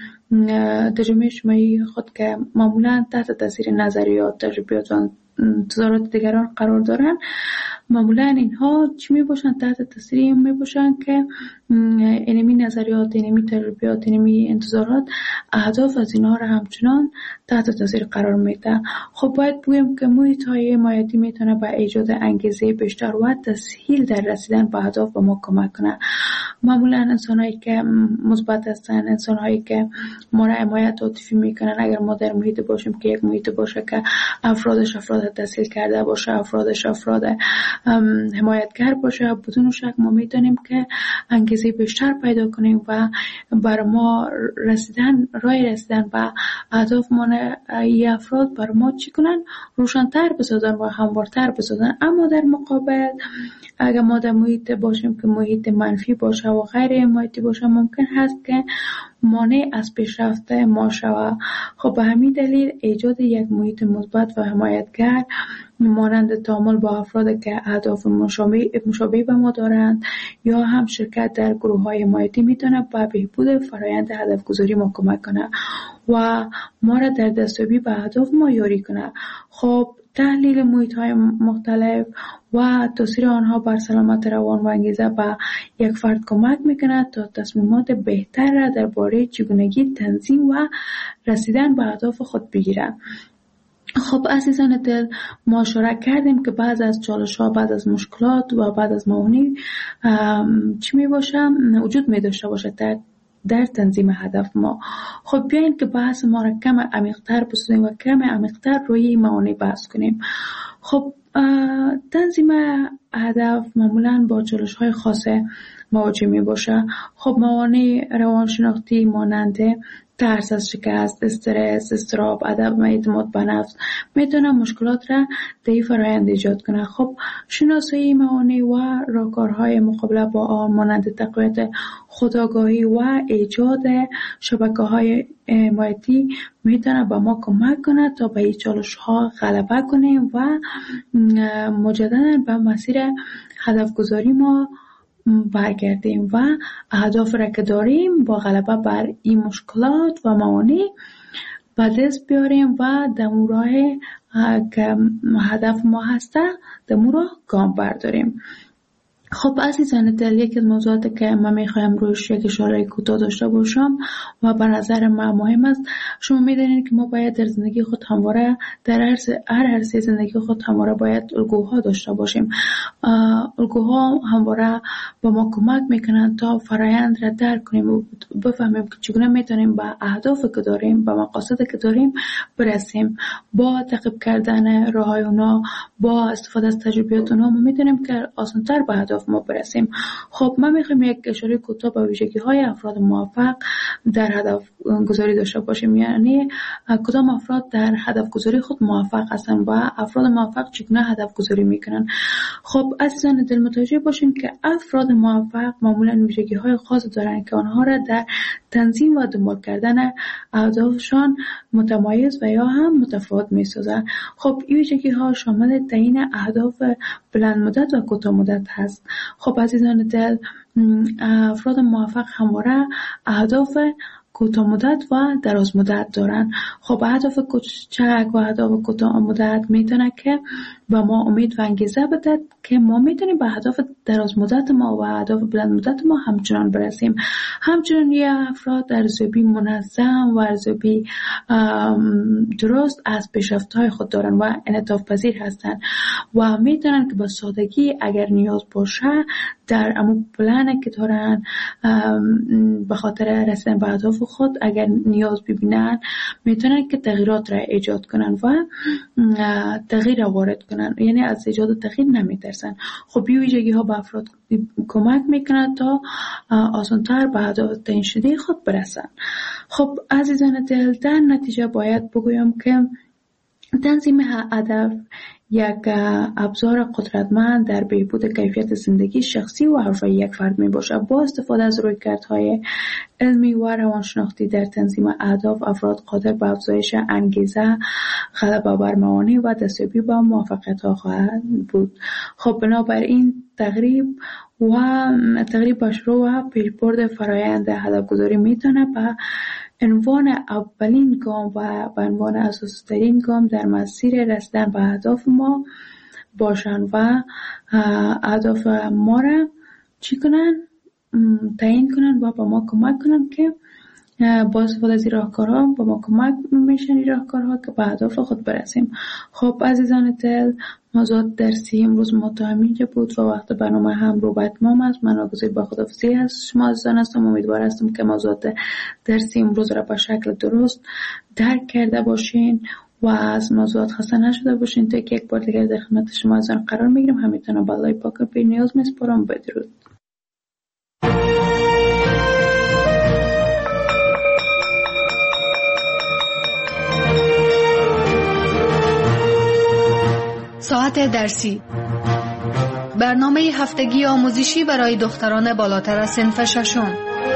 اجتماعی خود که معمولا تحت تاثیر نظریات، تجربیات و انتظارات دیگران قرار دارن، معمولا اینها چی می باشن؟ تحت تاثیر این می باشن که اینمی نظریات، اینمی تجربیات، اینمی انتظارات اهداف از اینها را همچنان تحت تاثیر قرار میده. خب باید بگیم که محیط های حمایتی میتونه به ایجاد انگیزه بیشتر و تسهیل در رسیدن به اهداف به ما کمک کنه. معمولا انسان‌هایی که مثبت هستن، انسان‌هایی که ما را حمایت عاطفی میکنن، اگر ما در محیط باشیم که یک محیط باشه که افرادش افراد تسهیل کرده باشه، افرادش افراد حمایتگر باشه، بدون شک ما میتونیم که انگیزه بیشتر پیدا کنیم و بر ما راه رسیدن به اهداف ما ای افراد بر ما چی کنن؟ روشن‌تر بسازن و هموارتر بسازن. اما در مقابل اگر ما در محیط باشیم که محیط منفی باشه و غیر حمایتی باشه، ممکن هست که مانع از پیشرفت ما شود. خب به همین دلیل ایجاد یک محیط مثبت و حمایتگر مانند تعامل با افراد که اهداف مشابه به ما دارند یا هم شرکت در گروه‌های حمایتی میتونه به بهبود فرآیند هدفگذاری ما کمک کنه و ما را در دستیابی به اهداف ما یاری کنه. خب تحلیل محیط‌های مختلف و تاثیر آنها بر سلامت روان و انگیزه به یک فرد کمک میکنه تا تصمیمات بهتر را درباره چگونگی تنظیم و رسیدن به اهداف خود بگیره. خب عزیزان دل، ما اشاره کردیم که بعض از چالش‌ها، بعد از مشکلات و بعد از موانع چی می باشه؟ وجود می داشته باشه در تنظیم هدف ما. خب بیاین که بحث ما را کم عمیق‌تر بسازیم و کم عمیق‌تر روی موانع بحث کنیم. خب تنظیم هدف معمولاً با چالش‌های خاص مواجه می باشه. خب موانع روانشناختی مانند ترس از شکست، استرس، اضطراب، عدم اعتماد به نفس میتونه مشکلات را در این فرآیند ایجاد کنه. خب شناسایی موانع و راهکارهای مقابله با آن مانند تقویت خودآگاهی و ایجاد شبکه‌های حمایتی میتونه به ما کمک کنه تا به این چالش‌ها غلبه کنیم و مجدداً به مسیر هدفگذاری ما برگردیم و اهداف را که داریم با غلبه بر این مشکلات و موانع به دست بیاریم و در راه که هدف ما هسته در راه گام برداریم. خب عزیزان دل، یکی از موضوعاتی که من میخوایم روش یک اشاره کوتاه داشته باشم و به نظر من مهم است، شما میدونید که ما باید در زندگی خود همواره در هر عرصه زندگی خود همواره باید الگوها داشته باشیم. الگوها همواره به ما کمک میکنن تا فرآیند را درک کنیم و بفهمیم که چگونه میتونیم به اهدافی که داریم، به مقاصدی که داریم برسیم. با تعقیب کردن راههای اونا، با استفاده از تجربیات اونا، ما میتونیم که آسان‌تر به اهداف ما برسیم. خب من میخوام یک اشاره کوتاه به ویژگی‌های افراد موفق در هدف گذاری داشته باشیم. یعنی کدام افراد در هدف گذاری خود موفق هستن و افراد موفق چگونه هدف گذاری میکنن. خب عزیزان دل متوجه باشین که افراد موفق معمولا ویژگی‌های خاص دارن که آنها را در تنظیم و دنبال کردن اهدافشان متمایز و یا هم متفاوت میسازن. خب این ویژگی‌ها شامل تعیین اهداف بلند مدت و کوتاه مدت هست. خب عزیزان دل، افراد موفق همواره اهداف کوتاه مدت و دراز مدت دارن. خب اهداف کوچک و اهداف کوتاه مدت میتونه که به ما امید و انگیزه بده که ما میتونیم به اهداف دراز مدت ما و اهداف بلند مدت ما همچنان برسیم. همچنان یه افراد ارزیابی منظم و ارزیابی درست از پیشرفت‌های خود دارن و انعطاف پذیر هستن و میتونن که با سادگی اگر نیاز باشه در امو پلنی که دارن به خاطر رسیدن به اهداف خود اگر نیاز ببینن میتونن که تغییرات را ایجاد کنن و تغییر را وارد کنن، یعنی از ایجاد تغییر نمیترسن. خب این ویژگی ها به افراد کمک میکنه تا آسانتر به هدف تعیین شده خود برسن. خب عزیزان دل، در نتیجه باید بگویم که تنظیم هدف یک ابزار قدرتمند در بهبود کیفیت زندگی شخصی و حرفه‌ای یک فرد می باشد. با استفاده از رویکردهای علمی و روانشناختی در تنظیم اهداف، افراد قادر به افزایش انگیزه، غلبه بر موانع و دستیابی به موفقیت‌ها خواهند بود. خب بنابراین تقریب به شروع و پیشبرد فرایند هدفگذاری میتونه به عنوان اولین گام و به عنوان اساسی ترین گام در مسیر رسیدن به اهداف ما باشن و اهداف ما را چی کنن؟ تعیین کنن و به ما کمک کنن که با استفاده از راهکارها به ما کمک میشن این راهکارها که به اهداف خود برسیم. خب عزیزان دل، موضوع درسی امروز ما تا همینجا بود و وقت برنامه هم رو به اتمام است. من واگذار به خداحافظی از شما عزیزان هستم. امیدوار هستم که موضوع درسی امروز را به شکل درست درک کرده باشین و از موضوعات خسته نشده باشین. تا که یک بار دیگر در خدمت شما عزیزان قرار میگیرم. همینطور به الله پاک بی نیاز میسپارم. بدرود. ساعت درسی، برنامه هفتگی آموزشی برای دختران بالاتر از صنف ششم.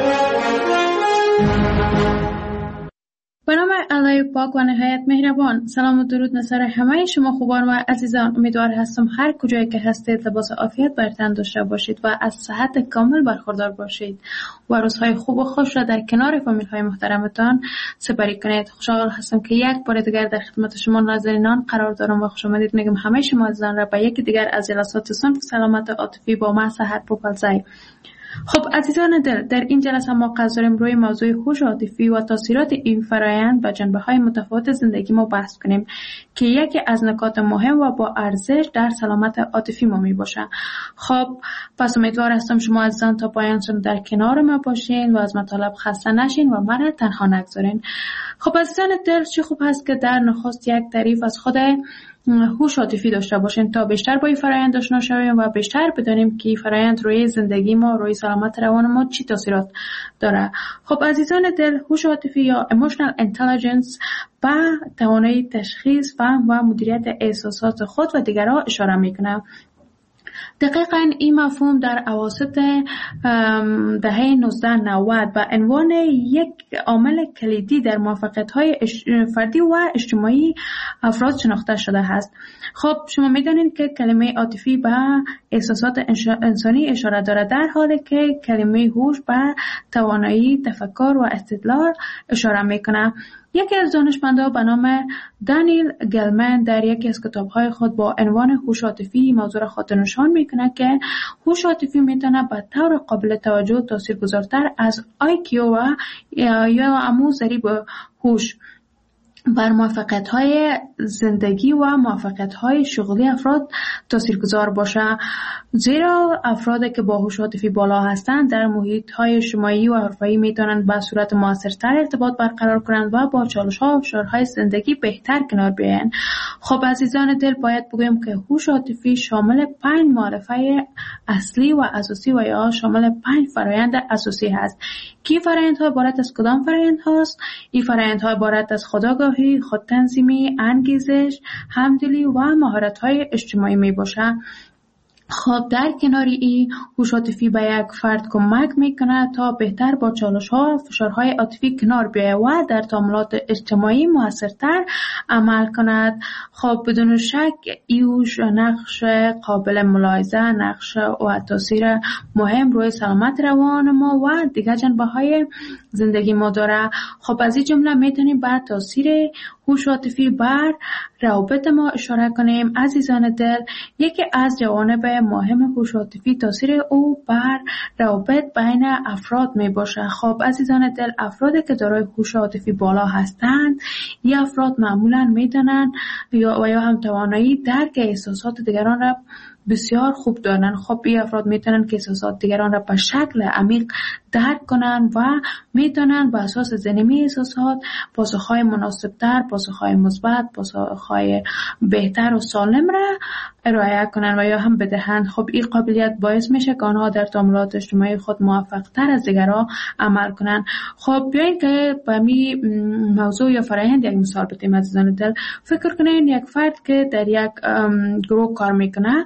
به نام الله پاک و نهایت مهربان. سلام و درود نصر همه شما خوبان و عزیزان. امیدوار هستم هر کجایی که هستید لباس عافیت بر تن داشته باشید و از صحت کامل برخوردار باشید و روزهای خوب و خوش را در کنار فامیل های محترمتان سپری کنید. خوشحال هستم که یک بار دیگر در خدمت شما ناظرینان قرار دارم و خوش آمدید میگم همه شما عزیزان را به یکی دیگر از جلسات صنف سلامت عاطفی با من سحر پوپلزای. خب عزیزان دل، در این جلسه ما قصد داریم روی موضوع هوش عاطفی و تاثیرات این فرآیند و جنبه‌های متفاوت زندگی ما بحث کنیم که یکی از نکات مهم و با ارزش در سلامت عاطفی ما می باشه. خب پس امیدوار هستم شما عزیزان تا پایان در کنار ما باشین و از مطالب خسته نشین و من تنها نگذارین. خب عزیزان دل، چه خوب هست که در نخست یک تعریف از خود هوش عاطفی داشته باشیم تا بیشتر با این فرآیند آشنا شویم و بیشتر بدانیم که این فرآیند روی زندگی ما، روی سلامت روان ما چی تاثیرات داره. خب عزیزان دل، هوش عاطفی یا emotional intelligence به توانایی تشخیص، فهم و مدیریت احساسات خود و دیگران اشاره میکنه. دقیقاً این مفهوم در اواسط دهه 1990 به عنوان یک عامل کلیدی در موفقیت‌های فردی و اجتماعی افراد شناخته شده است. خب شما می‌دانید که کلمه عاطفی به احساسات انسانی اشاره دارد، در حالی که کلمه هوش به توانایی تفکر و استدلال اشاره می‌کند. یکی از دانشمندان به نام دانیل گلمن در یکی از کتاب‌های خود با عنوان هوش عاطفی موضوع را خاطر نشان می‌کند که هوش عاطفی می‌تواند به طور قابل توجه تاثیرگذارتر از IQ و یا همون ضریب هوش بر موفقیت‌های زندگی و موفقیت‌های شغلی افراد تاثیرگذار باشه، زیرا افرادی که با هوش عاطفی بالا هستند در محیط‌های اجتماعی و حرفه‌ای می‌توانند به صورت مؤثرتر ارتباط برقرار کنند و با چالش‌ها و فشارهای زندگی بهتر کنار بیایند. خب عزیزان دل، باید بگویم که هوش عاطفی شامل 5 معرفه اصلی و اساسی و یا شامل 5 فرآیند اساسی هست. کی فرآیندها عبارت از کدام فرآیند هست؟ این فرآیندها عبارت از خودآگاهی، خودتنظیمی، انگیزش، همدلی و مهارت‌های اجتماعی میباشه. خب در کنار این هوش عاطفی به یک فرد کمک میکنه تا بهتر با چالش‌ها و فشارهای عاطفی کنار بیاید و در تعاملات اجتماعی موثرتر عمل کند. خب بدون شک ایوش نقش قابل ملاحظه، نقش و تاثیر مهم روی سلامت روان ما و دیگر جنبه‌های زندگی ما داره. خب از این جمله میتونیم بر تاثیر هوش عاطفی بر روابط ما اشاره کنیم. عزیزان دل، یکی از جوانب مهم هوش عاطفی تاثیر او بر روابط بین افراد می باشه. خب عزیزان دل، افرادی که دارای هوش عاطفی بالا هستند، این افراد معمولا میدانند یا هم توانایی درک احساسات دیگران را بسیار خوب دارن. خب این افراد میتونن که احساسات دیگران را به شکل عمیق درک کنن و میتونن به اساس زنیمی احساسات پاسخهای مناسبتر، پاسخهای مثبت، پاسخهای بهتر و سالم را ارائه کنن و یا هم بدهند. خب این قابلیت باعث میشه که آنها در تعاملات اجتماعی خود موفق تر از دیگران عمل کنن. خب بیاین که به می موضوع یا فرآیند یک مثال بزنیم عزیزان دل. فکر کنین یک فرد که در یک گروه کار میکنه،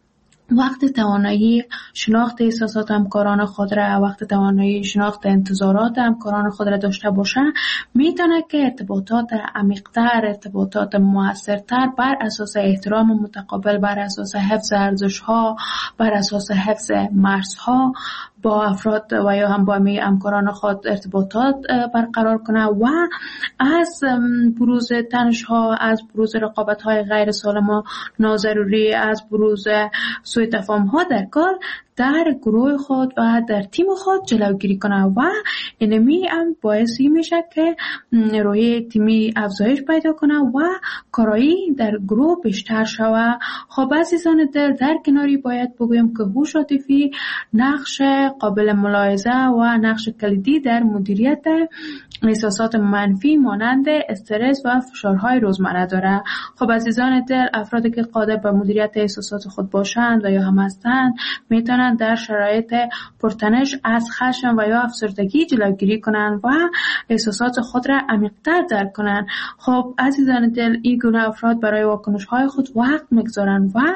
وقت توانایی شناخت احساسات همکاران خود را، وقت توانایی شناخت انتظارات همکاران خود را داشته باشه، میتونه که ارتباطات عمیق‌تر، ارتباطات مؤثرتر بر اساس احترام متقابل، بر اساس حفظ ارزش‌ها، بر اساس حفظ مرزها با افراد و یا هم با همکاران خود ارتباطات برقرار کنه و از بروز تنش‌ها، از بروز رقابت‌های غیر سالم و ناضروری، از بروز سوء تفاهم‌ها در کار در گروه خود و در تیم خود جلوگیری کنه و اینمی هم باعثی میشه که روحیه تیمی افزایش پیدا کنه و کارایی در گروه بیشتر شود. خب عزیزان دل، در کناری باید بگویم که هوش عاطفی نقش قابل ملاحظه و نقش کلیدی در مدیریت احساسات منفی مانند استرس و فشارهای روزمره داره. خب عزیزان دل، افرادی که قادر به مدیریت احساسات خود باشند و یا هم هستند میتونن در شرایط پرتنش از خشم و یا افسردگی جلوگیری کنند و احساسات خود را عمیق‌تر درک کنند. خب عزیزان دل، این گونه افراد برای واکنش‌های خود وقت می‌گذارند و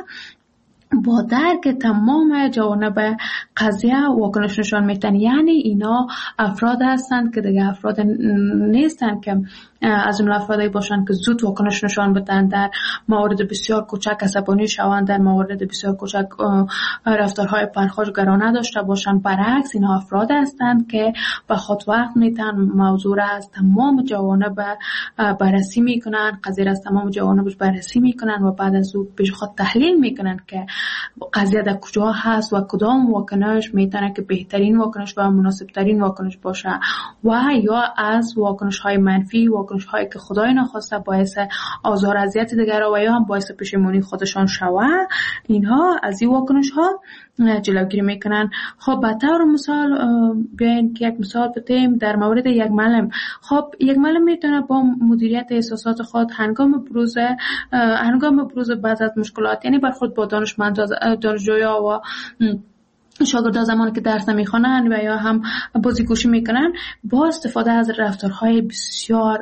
با درک تمام جوانب قضیه واکنش نشان میدن. یعنی اینا افراد هستند که دیگه افراد نیستند که از اون افرادی باشند که زود واکنش نشان بدن، در موارد بسیار کوچک عصبانی شوند، در موارد بسیار کوچک رفتارهای پرخاشگرانه داشته باشند. برعکس اینا افراد هستند که به خود وقت میتن، موضوع را از تمام جوانب بررسی میکنن، قضیه را از تمام جوانبش بررسی میکنن و بعد از اون پیش خود تحلیل میکنن که قضیه در کجا هست و کدام واکنش میتونه که بهترین واکنش و مناسبترین واکنش باشه و یا از واکنش های منفی، واکنش هایی که خدای نخواسته باعث آزار اذیت دیگران و یا هم باعث پشیمانی خودشان شوه، اینها از این واکنش ها جلوگیری میکنن. خب به طور مثال بیاین که یک مثال بزنیم در مورد یک معلم. خب یک معلم میتونه با مدیریت احساسات خود هنگام بروز بعض از مشکلات، یعنی برخورد با دانشجویا و شاگردان زمانی که درس نمیخوانند و یا هم بازیگوشی میکنن، با استفاده از رفتارهای بسیار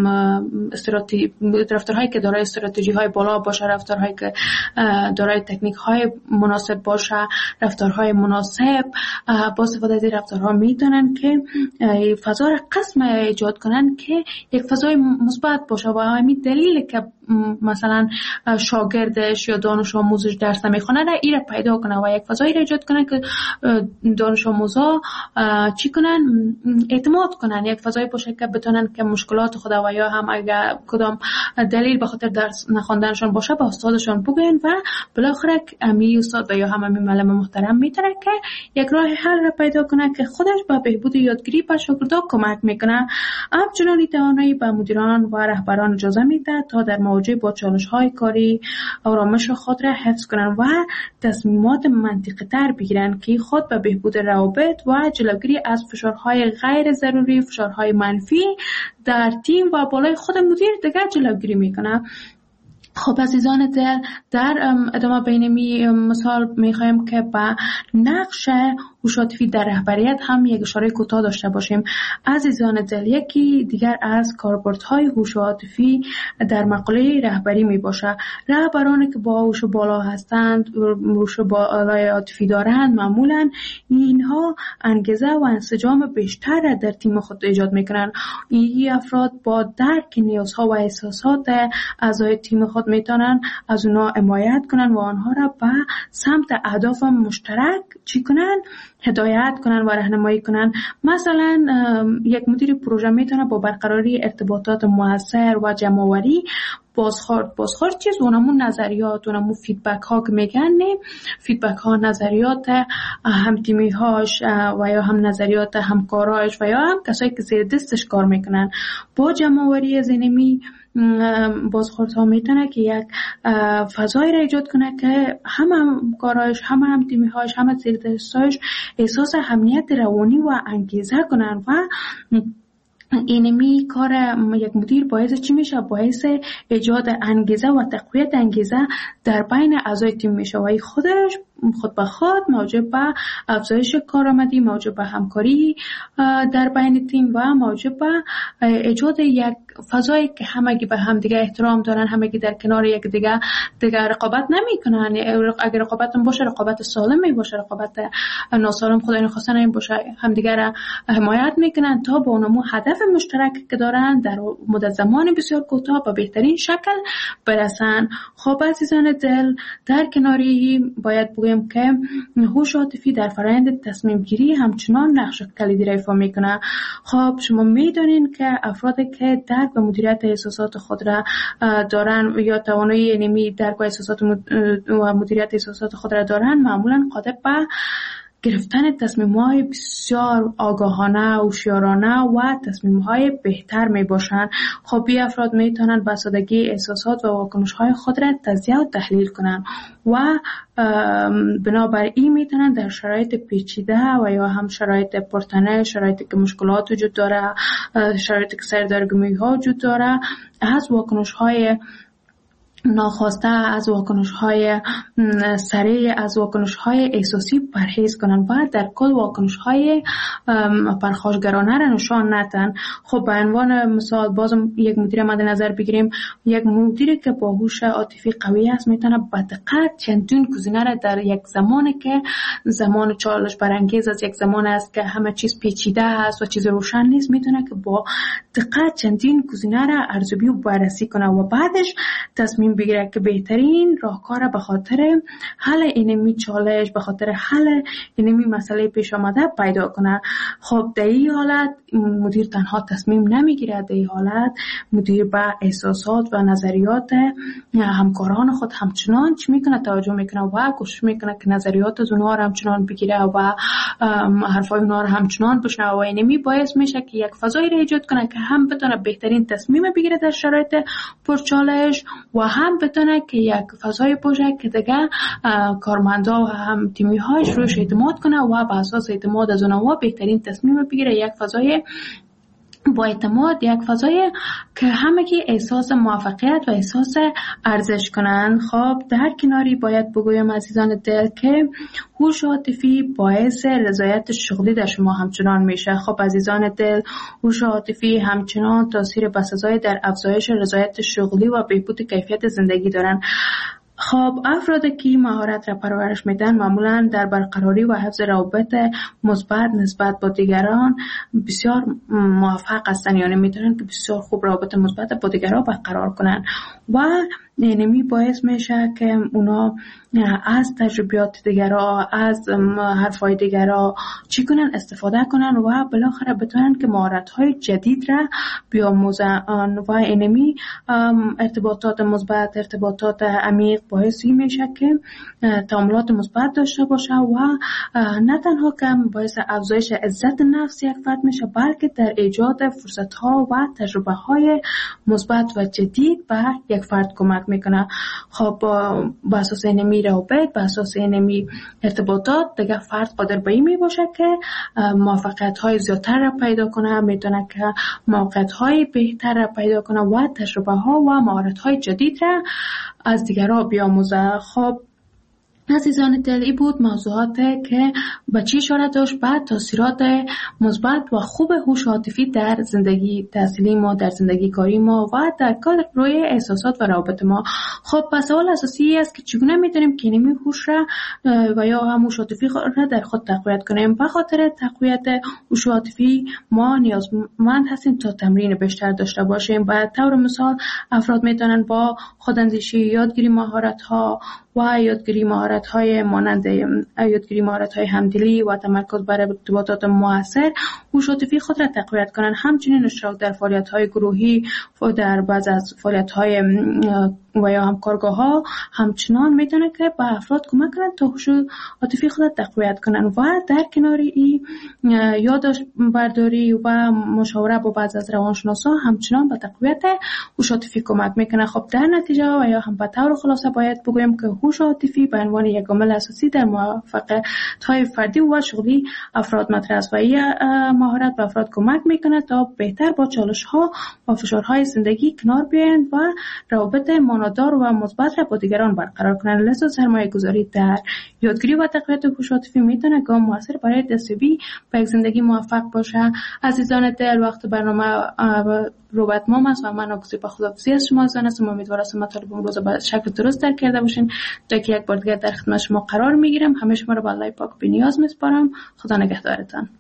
رفتارهایی که دارای استراتژی های بالا باشه، رفتارهایی که دارای تکنیک های مناسب باشه، رفتارهای مناسب، با استفاده از این رفتارها میتونن که فضا را قسم ایجاد کنن که یک فضای مثبت باشه و همین دلیل که مثلا شاگردش یا دانش آموزش درس نمیخونه را ایره پیدا کنه و یک فضایی را ایجاد کنه که دانش آموزا چی کنن؟ اعتماد کنن. یک فضایی باشه که بتونن که مشکلات خود و یا هم اگر کدام دلیل به خاطر درس نخوندنشون باشه به استادشون بگن و بالاخره امی استاد و یا هم امی معلم محترم میتونه که یک راه حل را پیدا کنه که خودش به بهبود یادگیری به شاگردان کمک میکنه. همچنین توانایی به مدیران و رهبران اجازه میده تا در مواجهه با چالش‌های کاری آرامش خود را حفظ کنند و تصمیمات منطقی تر بگیرند که خود به بهبود روابط و جلوگیری از فشارهای غیر ضروری، فشارهای منفی در تیم و بالای خود مدیر دیگر جلوگیری میکنه. خب عزیزان دل، در ادامه بینمی مثال میخوایم که با نقش هوش عاطفی در رهبریت هم یک اشاره کوتاه داشته باشیم. عزیزان دل، یکی دیگر از کاربردهای هوش عاطفی در مقوله رهبری می باشه. رهبرانی که با هوش بالا هستند، هوش بالای عاطفی دارند، معمولا اینها انگیزه و انسجام بیشتر در تیم خود ایجاد میکنن. این افراد با درک نیازها و احساسات اعضای تیم خود میتونن از اونا حمایت کنن و آنها را به سمت اهداف مشترک چی کنن؟ هدایت کنن و راهنمایی کنن. مثلا یک مدیر پروژه میتونه با برقراری ارتباطات موثر و جمع‌آوری بازخورد چیز اونمون نظریات، اونمون فیدبک ها که میگن، فیدبک ها نظریات هم تیمی هاش و یا هم نظریات همکاراش و یا هم کسایی که زیر دستش کار میکنن با جمع‌آوری ذهنی بازخوردها میتونه که یک فضایی را ایجاد کنه که همکاراش، هم تیمی‌هاش، هم زیردستاش احساس امنیت روانی و انگیزه کنن و اینمی کار یک مدیر باعث چی میشه؟ باعث ایجاد انگیزه و تقویت انگیزه در بین اعضای تیم میشه و خودش خود به خود موجب به افزایش کارآمدی، موجب به همکاری در بین تیم و موجب به ایجاد یک فضایی که همگی به هم دیگه احترام دارن، همگی در کنار یک دیگه رقابت نمیکنن. اگر رقابت باشه رقابت سالمی باشه، رقابت ناسالم خدای نخواسته نمی باشه، همدیگه را حمایت میکنن تا به اونمو هدف مشترک که دارن در مدت زمان بسیار کوتاه به بهترین شکل برسن. خب عزیزان دل، در کناری باید بگویم که هوش عاطفی در فرآیند تصمیم گیری همچنان نقش کلیدی را ایفا میکنه. خب شما میدونین که افرادی که درک و مدیریت احساسات خود را دارن یا توانایی اینمی درک و احساسات و مدیریت احساسات خود را دارن، معمولا قادر به گرفتن تصمیم‌های بسیار آگاهانه، هوشیارانه و تصمیم‌های بهتر میباشند. خب این افراد میتونن به سادگی احساسات و واکنش‌های خود را تجزیه و تحلیل کنند و بنابراین میتونن در شرایط پیچیده و یا هم شرایط پرتنش، شرایطی که مشکلات وجود داره، شرایطی که سردرگمی‌ها وجود داره، از واکنش‌های ناخواسته، از واکنش‌های سریع، از واکنش‌های احساسی پرهیز کنن و در کل واکنش‌های پرخاشگرانه را نشان ندن. خب به عنوان مثال بازم یک مدیر مد نظر بگیریم، یک مدیری که با هوش عاطفی قوی است میتونه با دقت چندین گزینه را در یک زمانی که زمان چالش برانگیز است، یک زمان است که همه چیز پیچیده است و چیز روشن نیست، میتونه که با دقت چندین گزینه را ارزیابی و بررسی کنه و بعدش تصمیم بگیره که بهترین راهکار به خاطر حل اینمی چالش، به خاطر حل اینمی مسئله پیش آمده پیدا کنه. خب در این حالت مدیر تنها تصمیم نمیگیره، در این حالت مدیر به احساسات و نظریات همکاران خود همچنان چی میکنه؟ توجه میکنه و کوشش میکنه که نظریات از اونها را همچنان بگیره و حرفای اونها را همچنان بشنوه و اینمی باعث میشه که یک فضایی را ایجاد کنه که هم بتونه بهترین تصمیم بگیره در شرایط پرچالش و هم بتونه که یک فضای باشه که دیگه کارمندا و هم تیمی‌هاش روش اعتماد کنه و بر اساس اعتماد از اونها بهترین تصمیم بگیره. یک فضای با اعتماد، یک فضای که همگی احساس موفقیت و احساس ارزش کنن. خب در کناری باید بگویم عزیزان دل که هوش عاطفی باعث رضایت شغلی در شما همچنان میشه. خب عزیزان دل، هوش عاطفی همچنان تاثیر بسزای در افزایش رضایت شغلی و بهبود کیفیت زندگی دارن. خب افرادی که مهارت را پرورش میدن معمولا در برقراری و حفظ روابط مثبت نسبت با دیگران بسیار موفق هستن، یعنی میتونن که بسیار خوب روابط مثبت با دیگران برقرار کنن و اینمی باعث میشه که اونا از تجربیات دیگران، از حرفای دیگران چی کنن؟ استفاده کنن و بالاخره بتونن که مهارت‌های جدید را بیاموزن و اینمی ارتباطات مثبت، ارتباطات عمیق باعثی میشه که تعاملات مثبت داشته باشه و نه تنها که باعث افزایش عزت نفس یک فرد میشه، بلکه در ایجاد فرصت‌ها و تجربه‌های مثبت و جدید به یک فرد کمک میکنه. خب با اساس اینمی روابط، با اساس اینمی ارتباطات دیگه فرد قادر به این میباشه که موفقیت‌های زیادتر را پیدا کنه، میتونه که موقعیت‌های بهتر را پیدا کنه و تجربه‌ها و مهارت‌های جدید را از دیگران بیاموزه. خب عزیزان دل، این بود موضوعات که به چی اشاره داشت به تاثیرات مثبت و خوب هوش عاطفی در زندگی تحصیلی ما، در زندگی کاری ما و در کل روی احساسات و روابط ما. خب پس سوال اساسی است که چگونه میتونیم که اینمی هوش را و یا هم هوش عاطفی را در خود تقویت کنیم. به خاطر تقویت هوش عاطفی ما نیازمند هستیم تا تمرین بیشتر داشته باشیم. به طور مثال افراد میتونن با خوداندیشی، یادگیری مهارت‌ها و یادگیری مهارت‌های مانند یادگیری مهارت‌های همدلی و تمرکز بر ارتباطات مؤثر هوش عاطفی خود را تقویت کنند. همچنین اشتراک در فعالیت‌های گروهی و در بعض از فعالیت‌های و یا همکارگاه‌ها همچنان میتونه که به افراد کمک کنند تا هوش عاطفی خود را تقویت کنند و در کنار این یادداشت برداری و مشاوره با بعض از روانشناسا همچنان به تقویت هوش عاطفی کمک میکنه. خب در نتیجه و یا هم به طور خلاصه باید بگویم که هوش عاطفی به عنوان یک عامل اساسی در موفقیت‌های فردی و شغلی افراد مطرح است و این مهارت به افراد کمک میکنه تا بهتر با چالش‌ها و فشارهای زندگی کنار بیایند و روابط معنادار و مثبت را با دیگران برقرار کنند. لذا سرمایه‌گذاری در یادگیری و تقویت هوش عاطفی میتونه گام موثر برای دستیابی به یک زندگی موفق باشه. عزیزان دل، وقت برنامه رو به اتمام است و من آگوزی با خداحافظی از شما عزیزان هستم. امیدوارم مطالب امروز به شکل درست درک کرده باشین. تا که یک بار دیگه در خدمت شما قرار میگیرم. همه شما رو به الله پاک بی‌نیاز میسپارم. خدا نگهدارتان.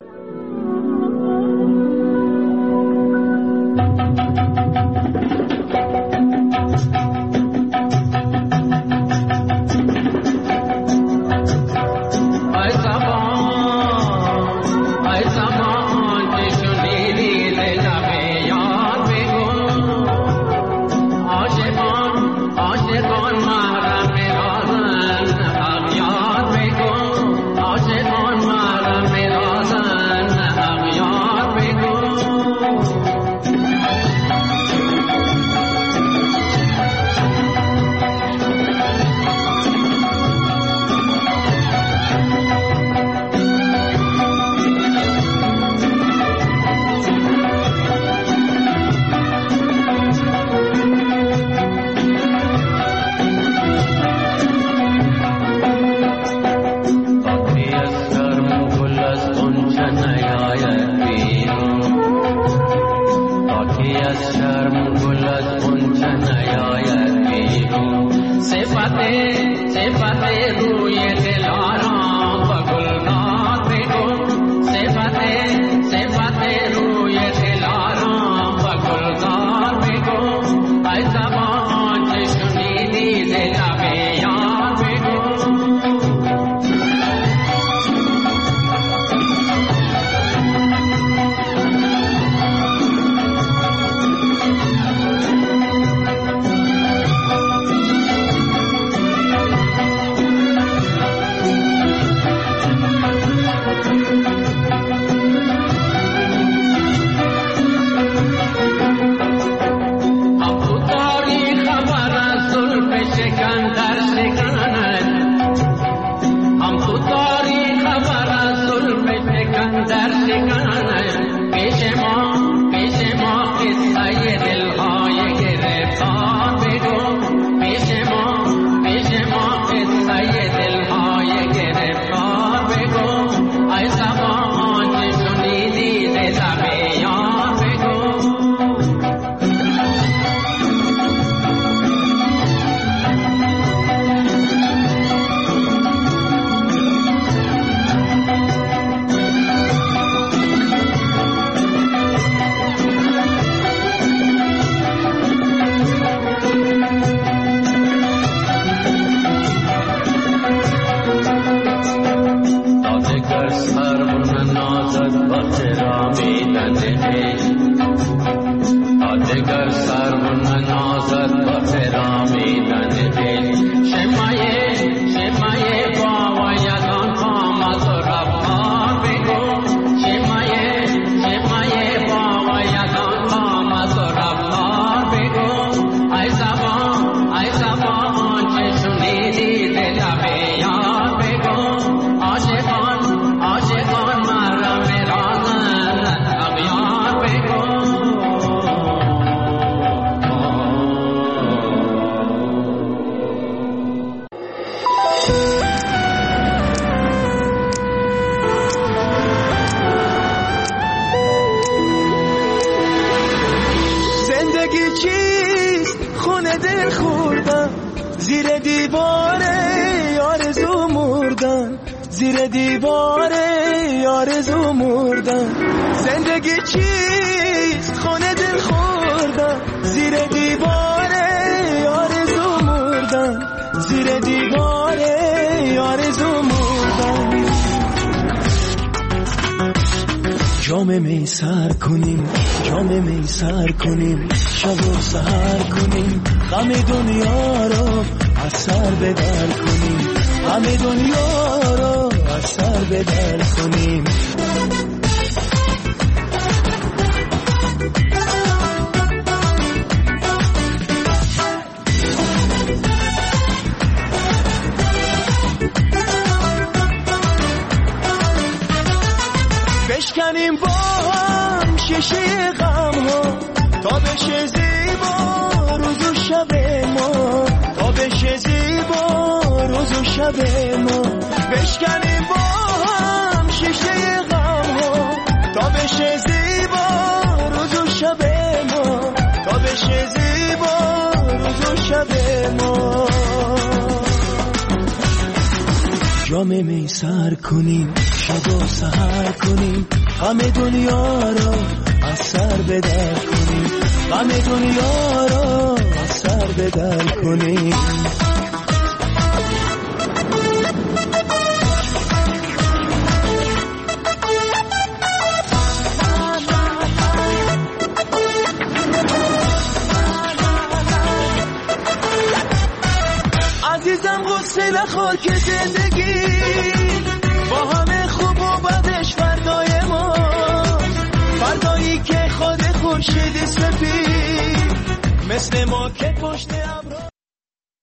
زیر دیوار آرزو مردن، زیر دیوار جام می سر کنیم، جام می سر کنیم، شب و سحر کنیم، غم دنیا رو از سر به در کنیم، غم دنیا رو از سر به در کنیم. بشکنیم با هم شیشه غم ها تا بشه زیبا روز و شب ما، تا بشه زیبا روز و شب ما. بشکنیم با هم شیشه غم ها تا بشه زیبا روز و شب ما، تا بشه زیبا روز و شب ما. جام می سر کنیم، شب و سحر کنیم، غم دنیا رو از سر به در کنیم، غم دنیا رو از سر به در کنیم. عزیزم غصه نخور که زندگی با همه خوب و بدش فردای ما، فردایی که خود خورشید سپید مثل ما که پشت